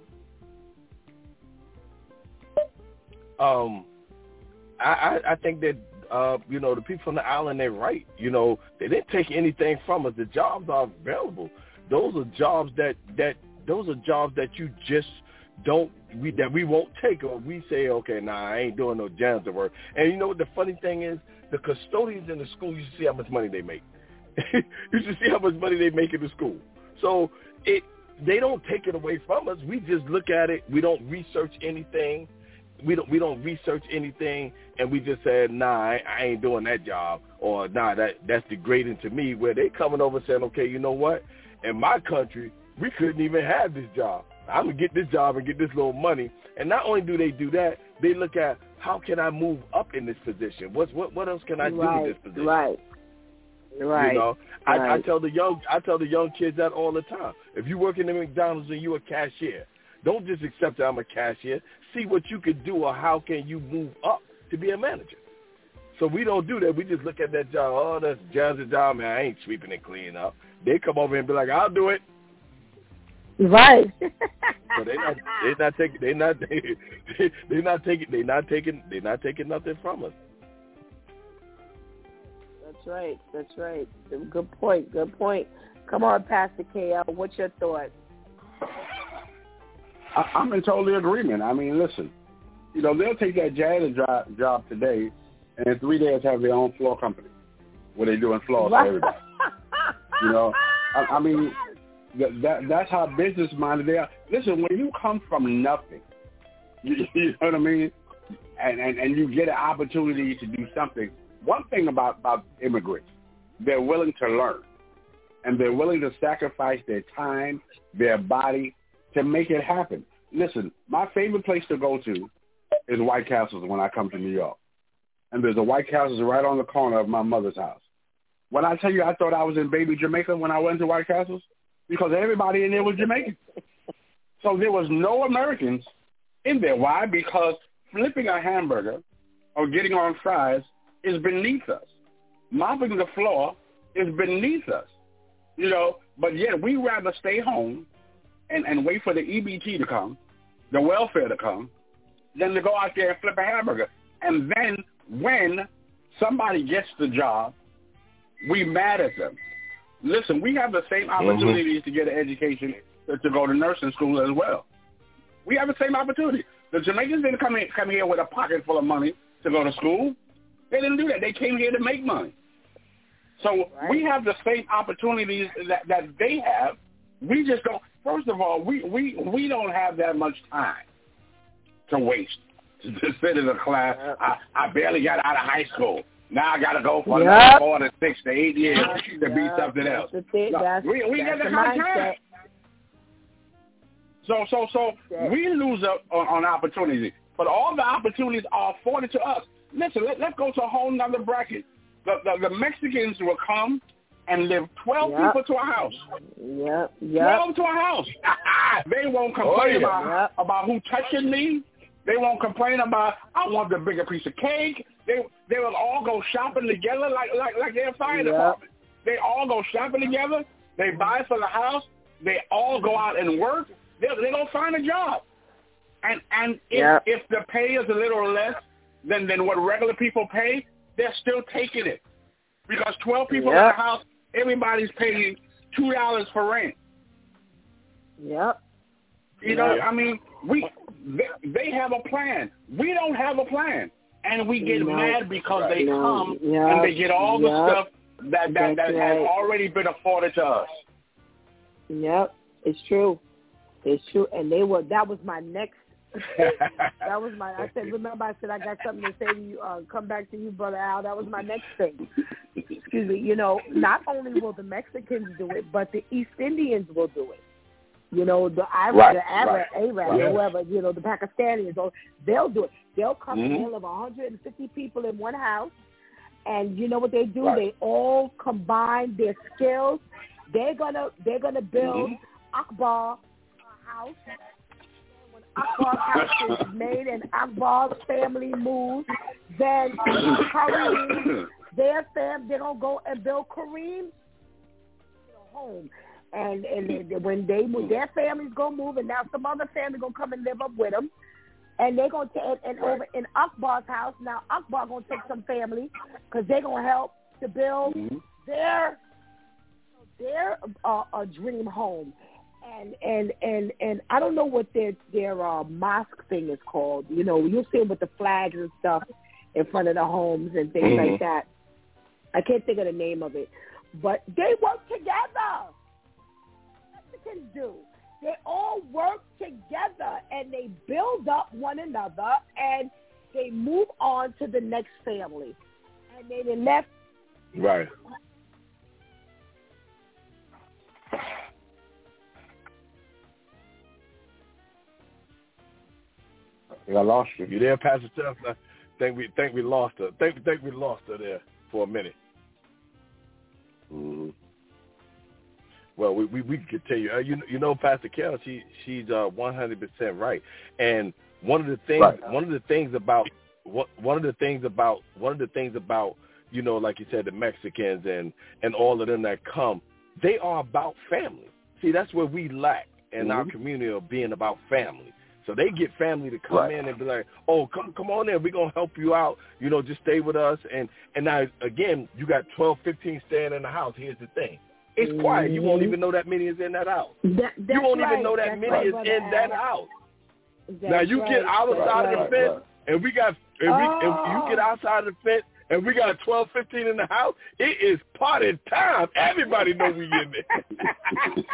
Um, I, I, I think that, uh, you know, the people from the island, they're right. You know, they didn't take anything from us. The jobs are available. Those are jobs that, that those are jobs that you just don't, we, that we won't take, or we say, okay, nah, I ain't doing no janitor work. And you know what the funny thing is? The custodians in the school, you should see how much money they make. You should see how much money they make in the school. So it, they don't take it away from us. We just look at it. We don't research anything. We don't we don't research anything, and we just said, nah, I, I ain't doing that job, or nah, that that's degrading to me. Where they coming over saying, okay, you know what? In my country, we couldn't even have this job. I'm gonna get this job and get this little money. And not only do they do that, they look at how can I move up in this position? What's what what else can I right, do in this position? Right. Right. You know, right. I, I tell the young I tell the young kids that all the time. If you work in the McDonald's and you're a cashier, don't just accept that I'm a cashier. See what you could do, or how can you move up to be a manager. So we don't do that. We just look at that job. Oh, that's John's job, man. I ain't sweeping and cleaning up. They come over and be like, I'll do it. Right. So they not they not taking they not they they not taking they not taking they not taking nothing from us. That's right. That's right. Good point. Good point. Come on, Pastor K L. What's your thoughts? I, I'm in total agreement. I mean, listen, you know, they'll take that janitor job, job today, and in three days have their own floor company where they're doing floors for everybody. You know, I, I mean, that, that that's how business-minded they are. Listen, when you come from nothing, you, you know what I mean, and, and, and you get an opportunity to do something, one thing about, about immigrants, they're willing to learn, and they're willing to sacrifice their time, their body, to make it happen. Listen, my favorite place to go to is White Castles when I come to New York. And there's a White Castles right on the corner of my mother's house. When I tell you I thought I was in baby Jamaica when I went to White Castles, because everybody in there was Jamaican. So there was no Americans in there. Why? Because flipping a hamburger or getting on fries is beneath us. Mopping the floor is beneath us. You know, but yet we rather stay home and, and wait for the E B T to come, the welfare to come, than to go out there and flip a hamburger. And then when somebody gets the job we mad at them. Listen, we have the same opportunities mm-hmm. to get an education to, to go to nursing school as well. We have the same opportunity. The Jamaicans didn't come, in, come here with a pocket full of money to go to school. They didn't do that. They came here to make money. So right. we have the same opportunities that, that they have. We just don't. First of all, we, we, we don't have that much time to waste to sit in a class. Yep. I, I barely got out of high school. Now I got to go for yep. another four to six to eight years to yep. be something else. That's the thing. No, that's, we we that's get the kind of time. So so so yeah. we lose up on, on opportunity, but all the opportunities are afforded to us. Listen, let, let's go to a whole nother bracket. The, the, the Mexicans will come and live twelve yep. people to a house. Yep, yep. twelve to a house. They won't complain oh, yeah. about, yep. about who touching me. They won't complain about, I want the bigger piece of cake. They they will all go shopping together like like, like they're a fire yep. department. They all go shopping together. They buy for the house. They all go out and work. They're, they're going to find a job. And and if, yep. if the pay is a little less than, than what regular people pay, they're still taking it. Because twelve people yep. in the house, everybody's paying two dollars for rent. Yep. You know, I mean, we they, they have a plan. We don't have a plan. And we get no. mad because they no. come yep. and they get all the yep. stuff that, that, that right. has already been afforded to us. Yep, it's true. It's true. And they were, that was my next, that was my, I said, remember I said I got something to say to you, uh, come back to you, Brother Al. That was my next thing. Excuse me. You know, not only will the Mexicans do it, but the East Indians will do it. You know, the Arab, right, the Arab, right, Arab right. whoever, you know, the Pakistanis, they'll do it. They'll come mm-hmm. in, they'll have one hundred fifty people in one house, and you know what they do? Right. They all combine their skills. They're gonna, they're gonna build mm-hmm. Akbar house. When Akbar's house is made and Akbar's family moves, then Kareem, their fam, they're gonna go and build Kareem's home. And and when they move, their family's gonna move, and now some other family gonna come and live up with them, and they're gonna take and over in Akbar's house. Now Akbar gonna take some family because they're gonna help to build mm-hmm. their their uh, a dream home. And and and and I don't know what their their uh, mosque thing is called. You know, you'll see them with the flags and stuff in front of the homes and things mm-hmm. like that. I can't think of the name of it, but they work together. Mexicans do. They all work together and they build up one another and they move on to the next family. And they the next right. I lost you. You there, Pastor Jeff? I think we think we lost her. Think think we lost her there for a minute. Mm-hmm. Well, we, we we could tell you, uh, you you know, Pastor Carol, she she's uh one hundred percent right. And one of the things right. one of the things about one one of the things about one of the things about you know, like you said, the Mexicans and and all of them that come, they are about family. See, that's where we lack in mm-hmm. our community of being about family. So they get family to come right. in and be like, oh, come come on in. We're going to help you out. You know, just stay with us. And, and now, again, you got twelve, fifteen staying in the house. Here's the thing. It's mm-hmm. quiet. You won't even know that many is in that house. That, you won't right. even know that that's many right, is in that house. That's now, you right. get outside right. of the fence, right. and we got, and, oh. we, and you get outside of the fence, and we got twelve, fifteen in the house, it is party time. Everybody know we in there.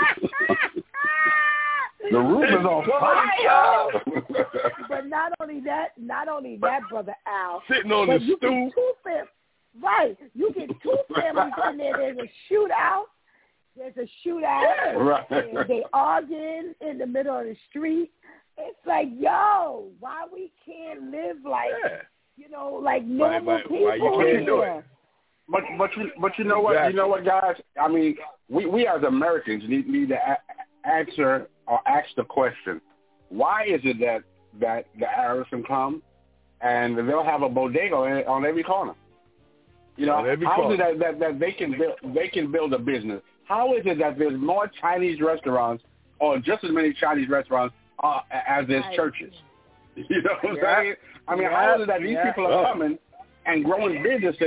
The room is on fire. But not only that, not only that, Brother Al. Sitting on the stool. Two fam- right. You get two families in there. There's a shootout. There's a shootout. Yeah, right. And they arguing in the middle of the street. It's like, yo, why we can't live like, yeah. you know, like normal why, why, people why you can't do it? But but you but you know what exactly. you know what guys, I mean we, we as Americans need need to a- answer or ask the question, why is it that that the Arabs can come and they'll have a bodega on, on every corner? You know, how corner. is it that, that, that they can build they can build a business? How is it that there's more Chinese restaurants or just as many Chinese restaurants uh, as there's right. churches? You know what I'm yeah. saying? I mean, yeah. how is it that these yeah. people are coming and growing businesses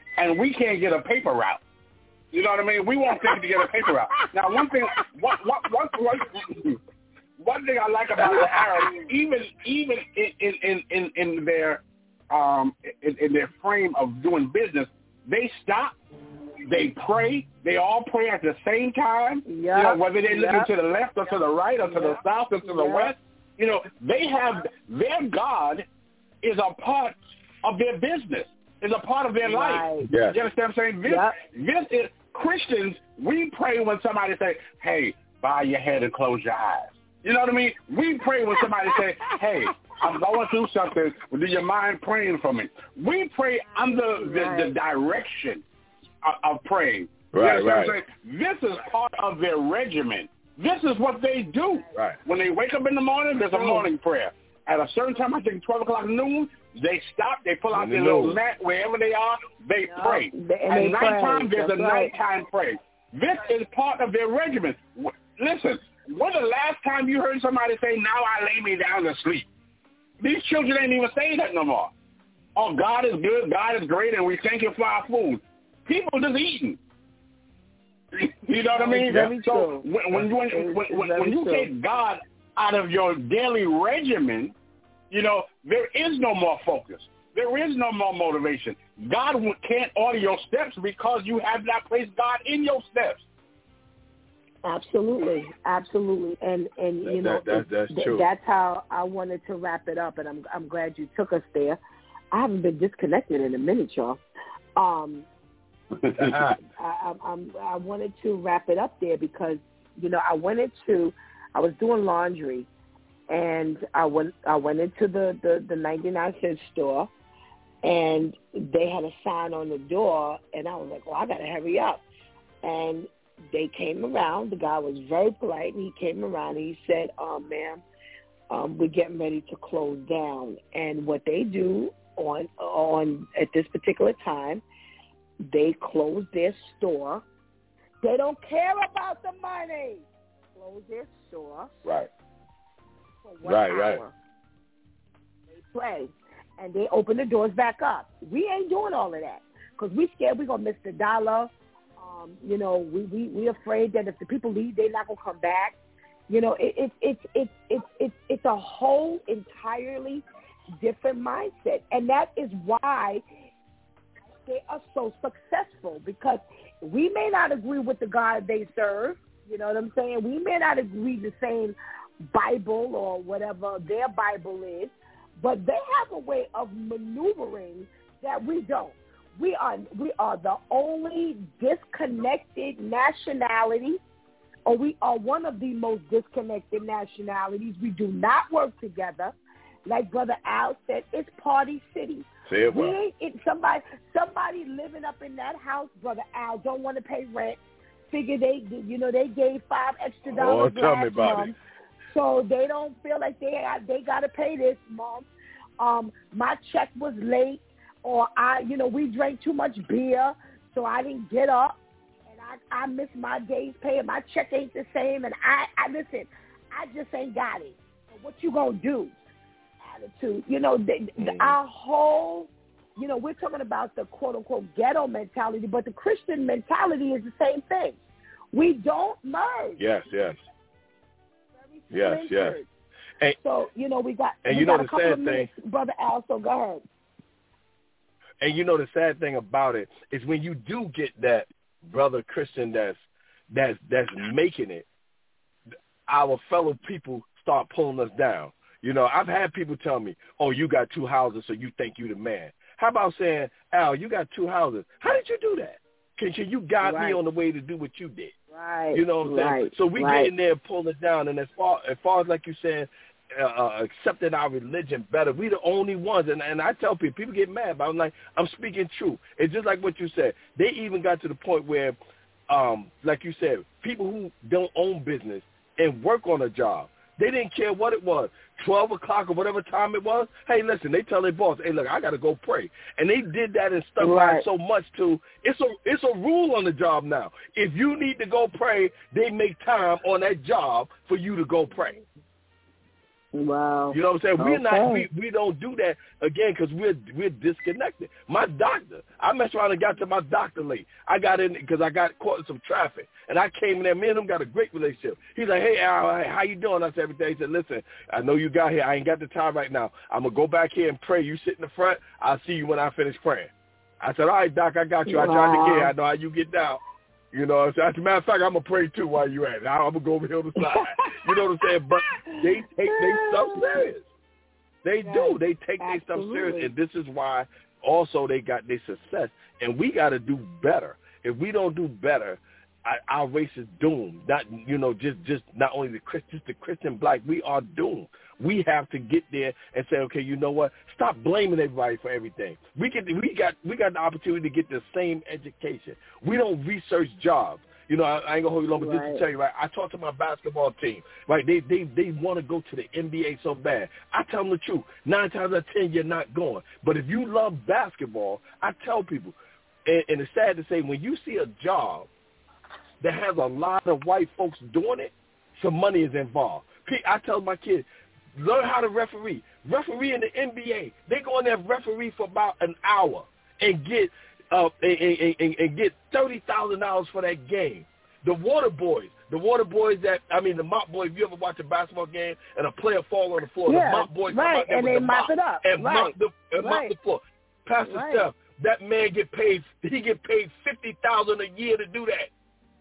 and we can't get a paper route. You know what I mean? We want them to get a paper route. Now, one thing, one, one, one, one, one thing I like about the Arabs, even even in in in, in their um in, in their frame of doing business, they stop, they pray, they all pray at the same time. Yep. You know, whether they're looking yep. to the left or to the right or to yep. the south or to the yep. west. You know, they have their God is a part of their business, is a part of their right. life. Yeah. You understand what I'm saying? This, yep. this is Christians. We pray when somebody say, "Hey, bow your head and close your eyes." You know what I mean? We pray when somebody say, "Hey, I'm going through something. Do you mind praying for me?" We pray under the, right. the direction of, of praying. Right, you know right. what I'm saying? This is part of their regimen. This is what they do. Right. When they wake up in the morning, there's a morning prayer. At a certain time, I think twelve o'clock noon, they stop, they pull out their little mat, wherever they are, they yep. pray. And At they nighttime, pray. there's That's a right. nighttime prayer. This is part of their regimen. Listen, when the last time you heard somebody say, "Now I lay me down to sleep"? These children ain't even saying that no more. Oh, God is good, God is great, and we thank you for our food. People just eating. You know what I mean? Very so true. when, when, you, when, when, when you take God out of your daily regimen, you know, there is no more focus. There is no more motivation. God can't order your steps because you have not placed God in your steps. Absolutely, absolutely, and and you know that, that, that's th- true. That's how I wanted to wrap it up, and I'm I'm glad you took us there. I haven't been disconnected in a minute, y'all. Um, I, I, I'm I wanted to wrap it up there because you know I went into I was doing laundry, and I went I went into the the, the ninety-nine cent store, and they had a sign on the door, and I was like, well, I gotta hurry up, and they came around. The guy was very polite, and he came around and he said, um, ma'am, um, we're getting ready to close down. And what they do on on at this particular time, they close their store. They don't care about the money. Close their store. Right. For one right, hour. right. They play, and they open the doors back up. We ain't doing all of that because we scared we're going to miss the dollar. Um, you know, we we we afraid that if the people leave, they're not gonna come back. You know, it, it, it, it, it, it, it's a whole entirely different mindset, and that is why they are so successful. Because we may not agree with the God they serve. You know what I'm saying? We may not agree the same Bible or whatever their Bible is, but they have a way of maneuvering that we don't. We are we are the only disconnected nationality, or we are one of the most disconnected nationalities. We do not work together. Like Brother Al said, it's Party City. Say it well. We ain't it, somebody somebody living up in that house, Brother Al, don't want to pay rent. Figure they you know they gave five extra dollars oh, tell last me about month, it. so they don't feel like they got, they got to pay this month. Um, my check was late. Or I, you know, we drank too much beer, so I didn't get up, and I, I missed my day's pay, and my check ain't the same, and I, I listen, I just ain't got it. So what you gonna do? Attitude, you know, the, the, our whole, you know, we're talking about the quote unquote ghetto mentality, but the Christian mentality is the same thing. We don't merge. Yes, yes, Very yes, yes. And, so you know, we got, and we you know got a the couple sad of minutes, thing, Brother Al. So go ahead. And you know the sad thing about it is when you do get that brother Christian that's that's that's making it, our fellow people start pulling us down. You know, I've had people tell me, "Oh, you got two houses, so you think you the man." How about saying, "Al, you got two houses. How did you do that? Can, can you guide right. me on the way to do what you did?" Right. You know what I'm saying? Right. So we right. get in there and pull us down, and as far as far as like you said. Uh, accepting our religion better. We the only ones, and, and I tell people, people get mad, but I'm like, I'm speaking true. It's just like what you said. They even got to the point where, um, like you said, people who don't own business and work on a job, they didn't care what it was, twelve o'clock or whatever time it was. Hey, listen, they tell their boss, hey, look, I got to go pray. And they did that and stuck by it so much, too. It's a, it's a rule on the job now. If you need to go pray, they make time on that job for you to go pray. Wow. You know what I'm saying? Okay. We're not, we, we don't do that, again, because we're, we're disconnected. My doctor, I messed around and got to my doctor late. I got in because I got caught in some traffic. And I came in there, me and him got a great relationship. He's like, hey, Al, how you doing? I said, everything. He said, listen, I know you got here. I ain't got the time right now. I'm going to go back here and pray. You sit in the front. I'll see you when I finish praying. I said, all right, Doc, I got you. Wow. I tried to get here. I know how you get down. You know, as a matter of fact, I'm going to pray, too, while you at it. I'm going to go over here on the side. You know what I'm saying? But they take their stuff serious. They do. They take their stuff serious. And this is why also they got their success. And we got to do better. If we don't do better, our race is doomed. Not, you know, just, just not only the Christians, the Christian black, we are doomed. We have to get there and say, okay, you know what? Stop blaming everybody for everything. We get, we got, we got the opportunity to get the same education. We don't research jobs. You know, I, I ain't gonna hold you long, but Right. just to tell you, right? I talked to my basketball team, right? They, they, they want to go to the N B A so bad. I tell them the truth. Nine times out of ten, you're not going. But if you love basketball, I tell people, and, and it's sad to say, when you see a job that has a lot of white folks doing it, some money is involved. I tell my kids, learn how to referee. Referee in the N B A. They go in there and referee for about an hour and get uh, and, and, and, and get thirty thousand dollars for that game. The water boys, the water boys that, I mean, the mop boys, if you ever watch a basketball game and a player fall on the floor, Yeah, the mop boys right, come out there and with they the mop mop it up. and Right. mop the, and mop Right. the floor. Pastor Right. Steph, that man get paid, he get paid fifty thousand dollars a year to do that.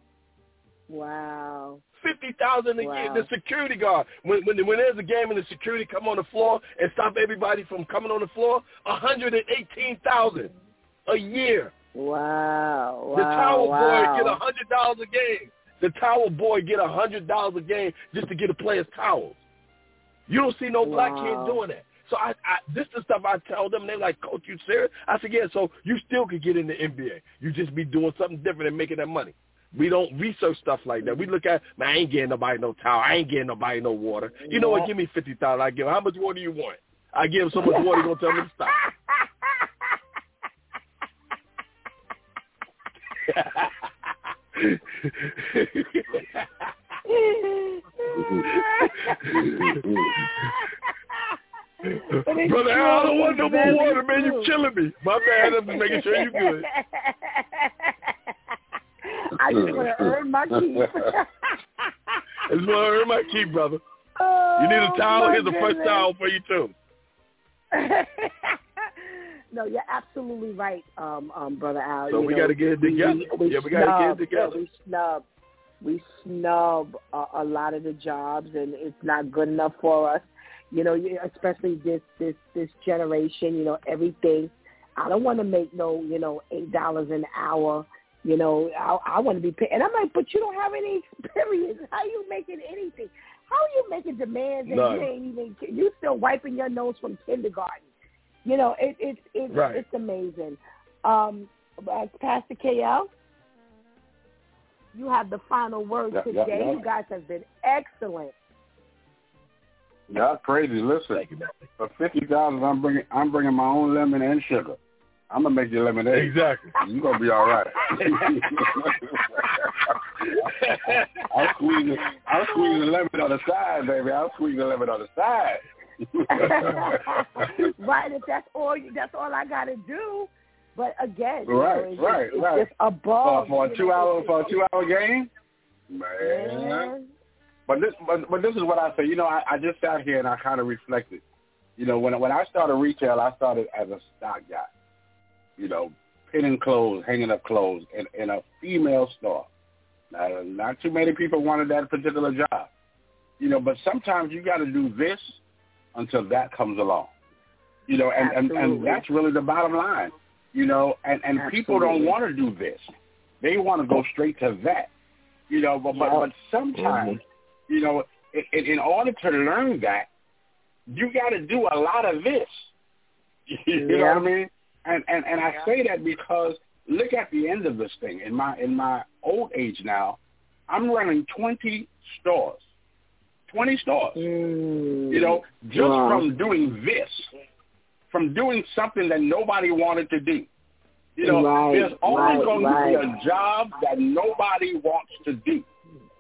Wow. Fifty thousand a Wow. year. The security guard. When, when when there's a game and the security come on the floor and stop everybody from coming on the floor, a hundred and eighteen thousand a year. Wow. Wow. The towel wow. boy get a hundred dollars a game. The towel boy get a hundred dollars a game just to get a player's towels. You don't see no black Wow. kid doing that. So I, I this is the stuff I tell them. They're like, Coach, you serious? I said, yeah. So you still could get in the N B A. You just be doing something different and making that money. We don't research stuff like that. We look at, man, I ain't getting nobody no towel. I ain't getting nobody no water. You know what? Give me fifty thousand. I give him. How much water do you want? I give him so much water, you're going to tell me to stop. Brother Al, I don't want no more water, man. You killing me. My bad. I'm just making sure you good. I just want to earn my keep. I just want to earn my keep, brother. Oh, you need a towel? Here's a goodness. fresh towel for you, too. No, you're absolutely right, um, um, Brother Al. So you we know, got to get it together. We, we yeah, we got to get it together. Yeah, we snub. We snub a, a lot of the jobs, and it's not good enough for us. You know, especially this this this generation. You know, everything. I don't want to make no, you know, eight dollars an hour. You know, I, I want to be paid. And I'm like, but you don't have any experience. How are you making anything? How are you making demands and None. you ain't even, you still wiping your nose from kindergarten? You know, it, it, it, right. it's amazing. Um, Pastor K L, you have the final word Yeah, today. yeah, yeah. You guys have been excellent. Yeah, that's crazy. Listen, for fifty thousand, I'm bringing I'm bringing my own lemon and sugar. I'm gonna make you lemonade. Exactly. You're gonna be all right. I'll squeeze it. I'll squeeze the lemon on the side, baby. I'll squeeze the lemon on the side. Right. If that's all, that's all I gotta do. But again, right, you know, it's, right, it's right. just above for, for a you two know, hour it's- for a two hour game, man. man. But this, but, but this is what I say. You know, I, I just sat here and I kind of reflected. You know, when when I started retail, I started as a stock guy. You know, pinning clothes, hanging up clothes in, in a female store. Now, not too many people wanted that particular job. You know, but sometimes you got to do this until that comes along. You know, and, and, and that's really the bottom line. You know, and, and people don't want to do this. They want to go straight to that. You know, but but, but sometimes, mm-hmm. you know, in, in order to learn that, you got to do a lot of this. You yeah. know what I mean? And, and and I say that because look at the end of this thing. In my in my old age now, I'm running twenty stores. twenty stores. Mm. You know, just wow. from doing this, from doing something that nobody wanted to do. You know, right, there's always right, going right. to be a job that nobody wants to do.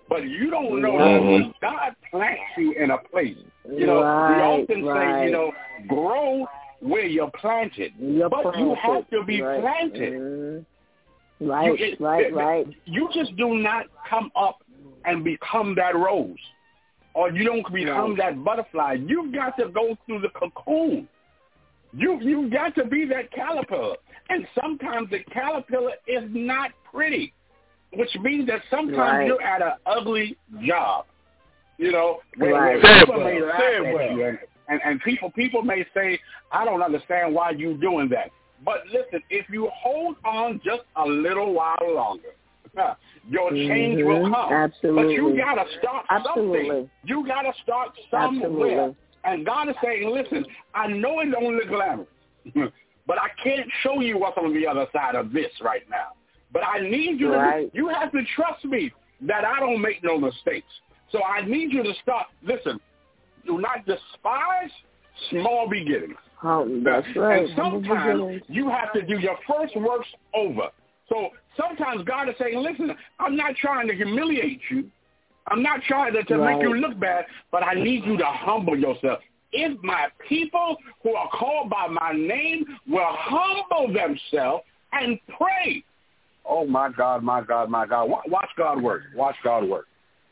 But you don't know Mm-hmm. when God plants you in a place. You know, right, we often right. say, you know, grow where you're planted. You're but planted. you have to be right. planted. Mm-hmm. Right, you, it, right, it, right. You just do not come up and become that rose. Or you don't become right. that butterfly. You've got to go through the cocoon. You you got to be that caterpillar. And sometimes the caterpillar is not pretty, which means that sometimes right. you're at an ugly job. You know, where, right. where people may well. laugh Say at well. you, and, and, and people people may say, I don't understand why you're doing that. But listen, if you hold on just a little while longer, your change mm-hmm. will come. Absolutely. But you got to start Absolutely. something. You got to start somewhere. Absolutely. And God is saying, listen, I know it don't look glamorous, but I can't show you what's on the other side of this right now. But I need you right. to, you have to trust me that I don't make no mistakes. So I need you to start, listen, do not despise small beginnings. Oh, that's right. And sometimes you have to do your first works over. So sometimes God is saying, listen, I'm not trying to humiliate you. I'm not trying to, to right. make you look bad, but I need you to humble yourself. If my people who are called by my name will humble themselves and pray. Oh, my God, my God, my God. Watch God work. Watch God work.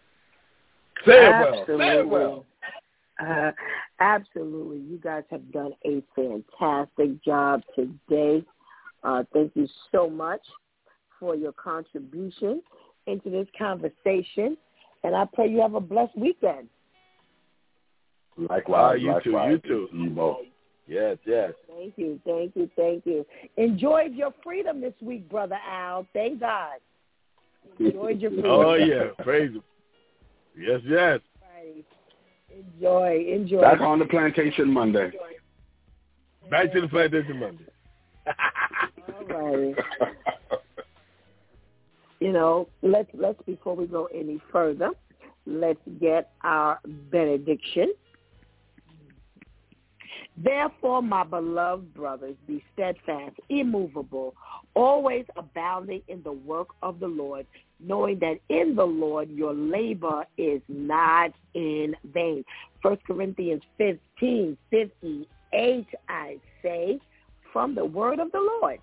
Say it absolutely. well. Say it well. Uh, absolutely. You guys have done a fantastic job today. Uh, thank you so much for your contribution into this conversation. And I pray you have a blessed weekend. Likewise. Uh, you likewise. too. You too. You both. Yes, yes. Thank you, thank you, thank you. Enjoyed your freedom this week, Brother Al. Thank God. Enjoyed your freedom. Oh, yeah. Praise him. Yes, yes. Right. Enjoy, enjoy. Back on the plantation Monday. Back to the plantation Monday. All right. You know, let's let's before we go any further, let's get our benediction. Therefore, my beloved brothers, be steadfast, immovable, always abounding in the work of the Lord, knowing that in the Lord your labor is not in vain. First Corinthians fifteen fifty-eight, I say, from the word of the Lord.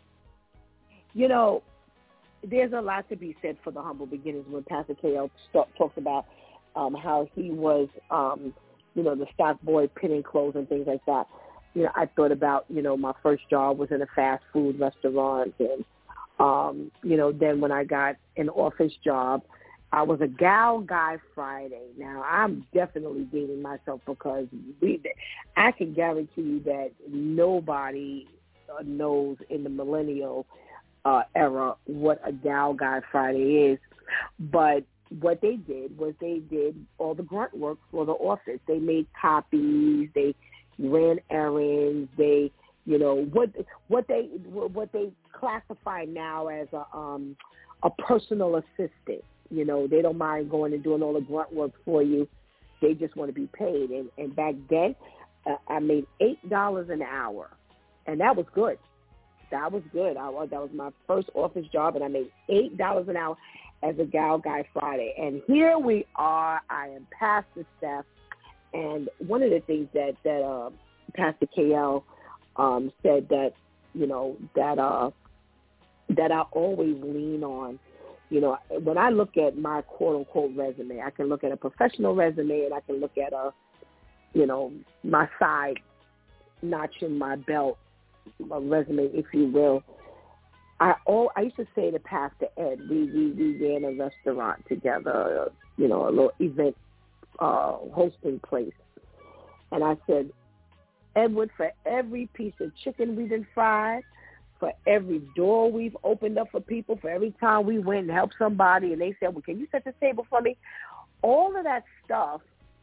You know, there's a lot to be said for the humble beginnings when Pastor K L talks about um, how he was, um, you know, the stock boy pinning clothes and things like that. You know, I thought about, you know, my first job was in a fast food restaurant. And, um, you know, then when I got an office job, I was a gal guy Friday. Now, I'm definitely dating myself because we, I can guarantee you that nobody knows in the millennial Uh, era what a gal guy Friday is. But what they did was they did all the grunt work for the office. They made copies, they ran errands, they, you know, what what they what they classify now as a um a personal assistant. You know, they don't mind going and doing all the grunt work for you. They just want to be paid. And, and back then, uh, I made eight dollars an hour, and that was good. That was good. I was, that was my first office job, and I made eight dollars an hour as a gal guy Friday. And here we are. I am Pastor Steph, and one of the things that that uh, Pastor K L um, said that you know that uh, that I always lean on. You know, when I look at my quote unquote resume, I can look at a professional resume, and I can look at a, you know, my side notch in my belt. A resume, if you will. I all I used to say to Pastor Ed, we we, we ran a restaurant together, uh, you know, a little event uh, hosting place, and I said, Edward, for every piece of chicken we done fried, for every door we've opened up for people, for every time we went and helped somebody, and they said, well, can you set the table for me? All of that stuff,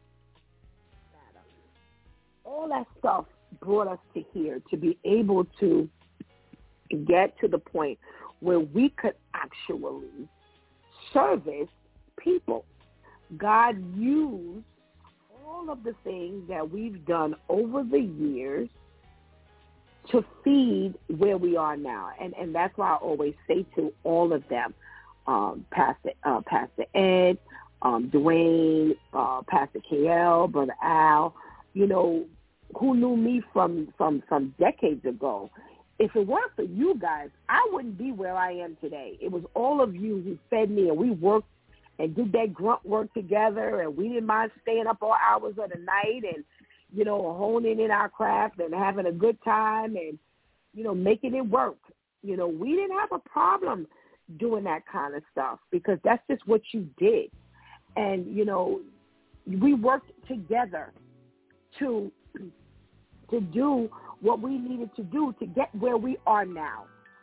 all that stuff. brought us to here to be able to get to the point where we could actually service people. God used all of the things that we've done over the years to feed where we are now. And and that's why I always say to all of them, um, Pastor, uh, Pastor Ed, um, Dwayne, uh, Pastor K L, Brother Al, you know, who knew me from, from, from decades ago. If it weren't for you guys, I wouldn't be where I am today. It was all of you who fed me, and we worked and did that grunt work together, and we didn't mind staying up all hours of the night and, you know, honing in our craft and having a good time and, you know, making it work. You know, we didn't have a problem doing that kind of stuff because that's just what you did. And, you know, we worked together to to do what we needed to do to get where we are now.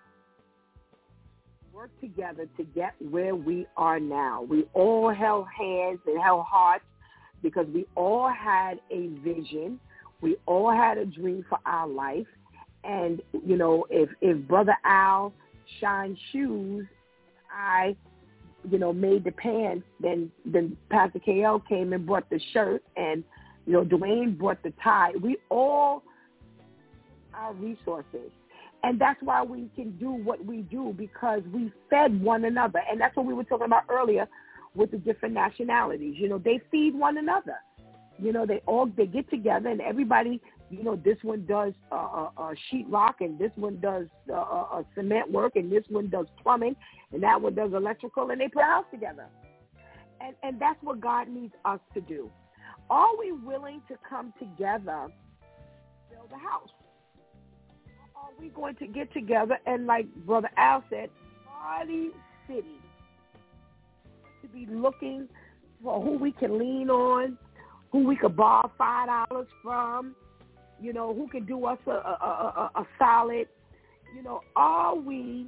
Work together to get where we are now. We all held hands and held hearts because we all had a vision. We all had a dream for our life. And, you know, if, if Brother Al shined shoes, I, you know, made the pants, then, then Pastor K L came and brought the shirt, and, you know, Dwayne brought the tie. We all our resources. And that's why we can do what we do, because we fed one another. And that's what we were talking about earlier with the different nationalities. You know, they feed one another. You know, they all, they get together and everybody, you know, this one does uh, uh, uh, sheetrock, and this one does uh, uh, cement work, and this one does plumbing, and that one does electrical, and they put a house together. And, and that's what God needs us to do. Are we willing to come together to build a house? Are we going to get together and, like Brother Al said, Party City, to be looking for who we can lean on, who we could borrow five dollars from, you know, who can do us a, a, a, a solid, you know, are we,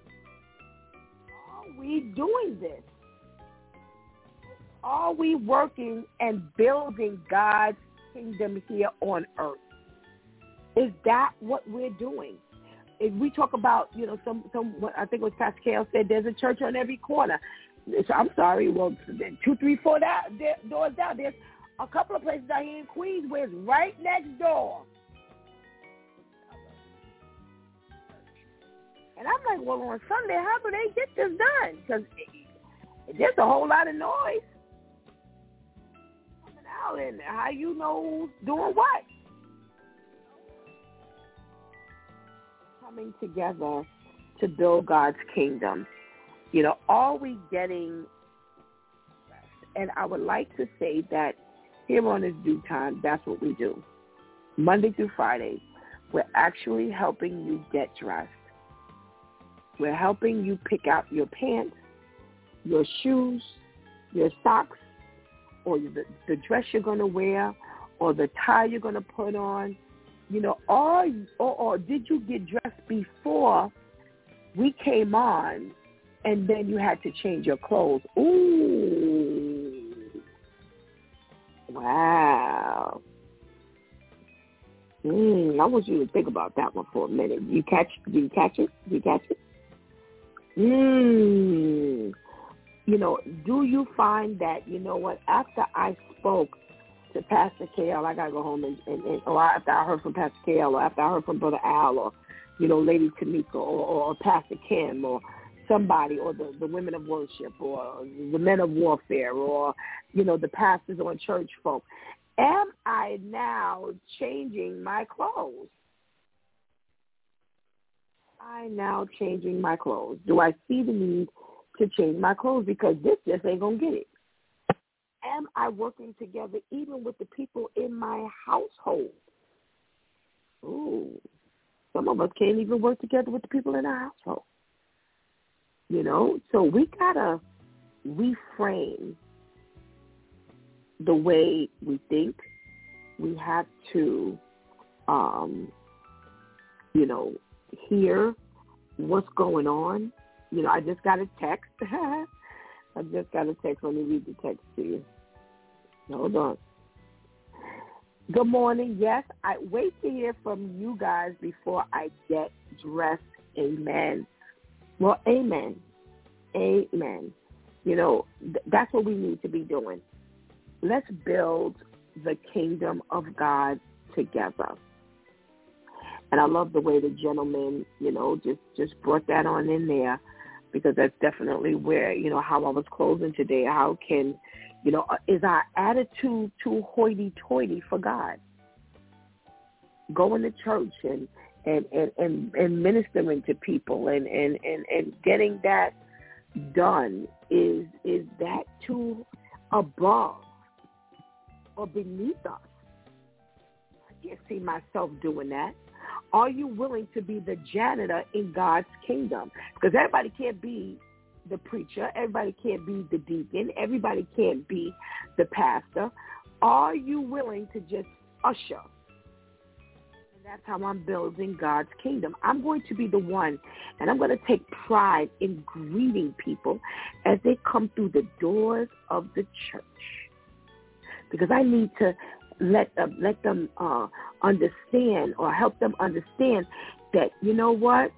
are we doing this? Are we working and building God's kingdom here on earth? Is that what we're doing? If we talk about, you know, some, some I think it was Pastor Kale said, there's a church on every corner. So I'm sorry, well, two, three, four down, doors down. There's a couple of places out here in Queens where it's right next door. And I'm like, well, on Sunday, how do they get this done? Because there's a whole lot of noise coming out, and how you know who's doing what? Coming together to build God's kingdom. You know, are we getting rest? And I would like to say that here on This Due Time, that's what we do. Monday through Friday, we're actually helping you get dressed. We're helping you pick out your pants, your shoes, your socks, or the, the dress you're going to wear, or the tie you're going to put on. You know, or, or, or did you get dressed before we came on, and then you had to change your clothes? Ooh. Wow. Mm, I want you to think about that one for a minute. You catch? Do you catch it? Do you catch it? Mm. You know, do you find that, you know what, after I spoke to Pastor K L, I got to go home and, and, and, or after I heard from Pastor K L, or after I heard from Brother Al, or, you know, Lady Tamika, or, or Pastor Kim, or somebody, or the, the women of worship, or the men of warfare, or, you know, the pastors or church folk, am I now changing my clothes? I now changing my clothes? Do I see the need to change my clothes? Because this just ain't going to get it. Am I working together even with the people in my household? Ooh, some of us can't even work together with the people in our household. You know, so we got to reframe the way we think. We have to, um, you know, hear what's going on. You know, I just got a text. I just got a text. Let me read the text to you. Hold on. Good morning. Yes, I wait to hear from you guys before I get dressed. Amen. Well, amen. Amen. You know, th- that's what we need to be doing. Let's build the kingdom of God together. And I love the way the gentleman, you know, just, just brought that on in there, because that's definitely where, you know, how I was closing today. How can, You know, is our attitude too hoity-toity for God? Going to church and and, and, and, and ministering to people and, and, and, and getting that done, is is that too above or beneath us? I can't see myself doing that. Are you willing to be the janitor in God's kingdom? Because everybody can't be the preacher. Everybody can't be the deacon. Everybody can't be the pastor. Are you willing to just usher? And that's how I'm building God's kingdom. I'm going to be the one, and I'm going to take pride in greeting people as they come through the doors of the church. Because I need to let them, let them uh, understand or help them understand that, you know what,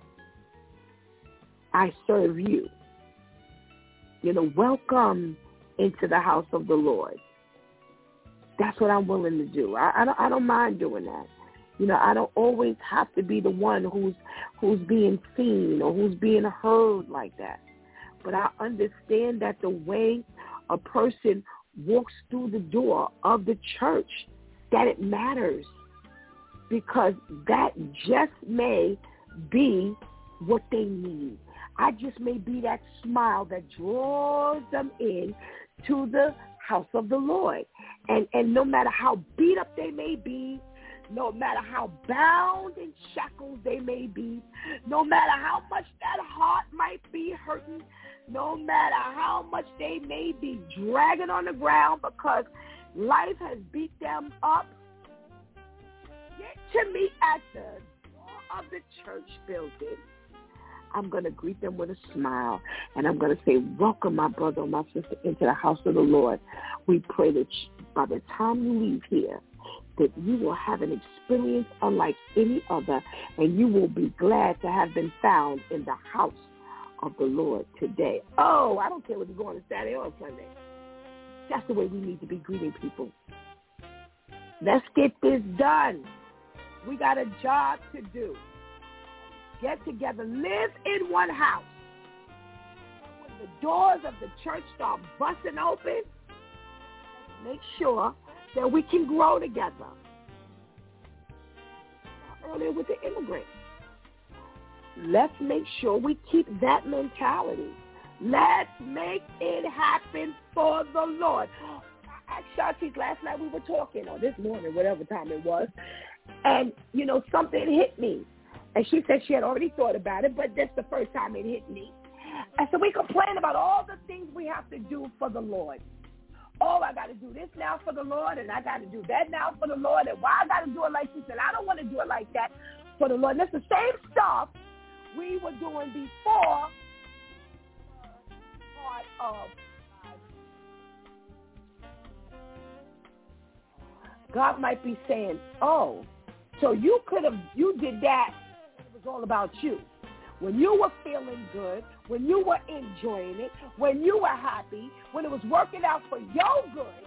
I serve you. You know, welcome into the house of the Lord. That's what I'm willing to do. I, I don't I don't mind doing that. You know, I don't always have to be the one who's who's being seen or who's being heard like that. But I understand that the way a person walks through the door of the church, that it matters, because that just may be what they need. I just may be that smile that draws them in to the house of the Lord. And and no matter how beat up they may be, no matter how bound in shackles they may be, no matter how much that heart might be hurting, no matter how much they may be dragging on the ground because life has beat them up, get to me at the door of the church building. I'm going to greet them with a smile, and I'm going to say, welcome, my brother or my sister, into the house of the Lord. We pray that by the time you leave here, that you will have an experience unlike any other, and you will be glad to have been found in the house of the Lord today. Oh, I don't care whether you're going to Saturday or Sunday. That's the way we need to be greeting people. Let's get this done. We got a job to do. Get together, live in one house. When the doors of the church start busting open, make sure that we can grow together. Earlier with the immigrants, let's make sure we keep that mentality. Let's make it happen for the Lord. I asked Shantice last night, we were talking, or this morning, whatever time it was, and, you know, something hit me. And she said she had already thought about it, but that's the first time it hit me. And so we complain about all the things we have to do for the Lord. Oh, I got to do this now for the Lord, and I got to do that now for the Lord, and why I got to do it like this, and I don't want to do it like that for the Lord. And that's the same stuff we were doing before part of God might be saying, oh, so you could have, you did that. It was all about you. When you were feeling good, when you were enjoying it, when you were happy, when it was working out for your good.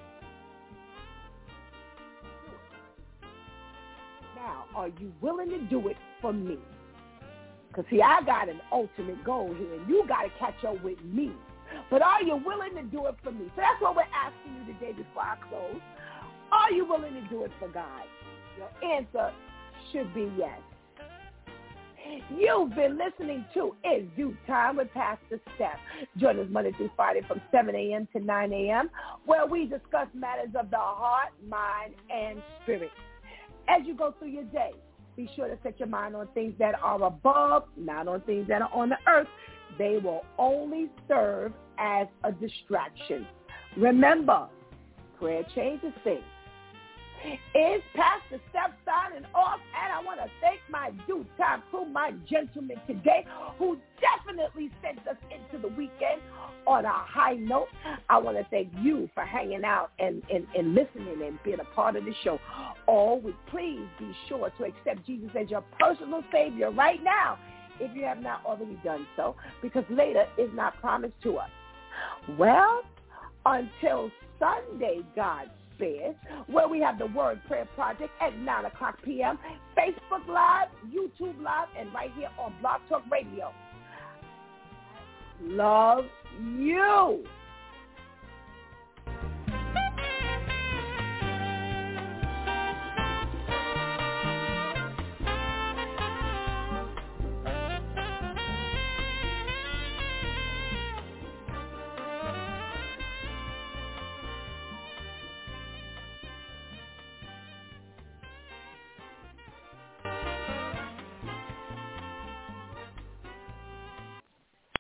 Now, are you willing to do it for me? Because, see, I got an ultimate goal here, and you got to catch up with me. But are you willing to do it for me? So that's what we're asking you today before I close. Are you willing to do it for God? Your answer should be yes. You've been listening to It's Due Time with Pastor Steph. Join us Monday through Friday from seven a.m. to nine a.m., where we discuss matters of the heart, mind, and spirit. As you go through your day, be sure to set your mind on things that are above, not on things that are on the earth. They will only serve as a distraction. Remember, prayer changes things. Is Pastor Steph signing off, and I want to thank my due time crew, my gentlemen today, who definitely sent us into the weekend on a high note. I want to thank you for hanging out and, and, and listening and being a part of the show. Always, please be sure to accept Jesus as your personal Savior right now, if you have not already done so, because later is not promised to us. Well, until Sunday, God spares, where we have the Word Prayer Project at nine o'clock p.m., Facebook Live, YouTube Live, and right here on Blog Talk Radio. Love you.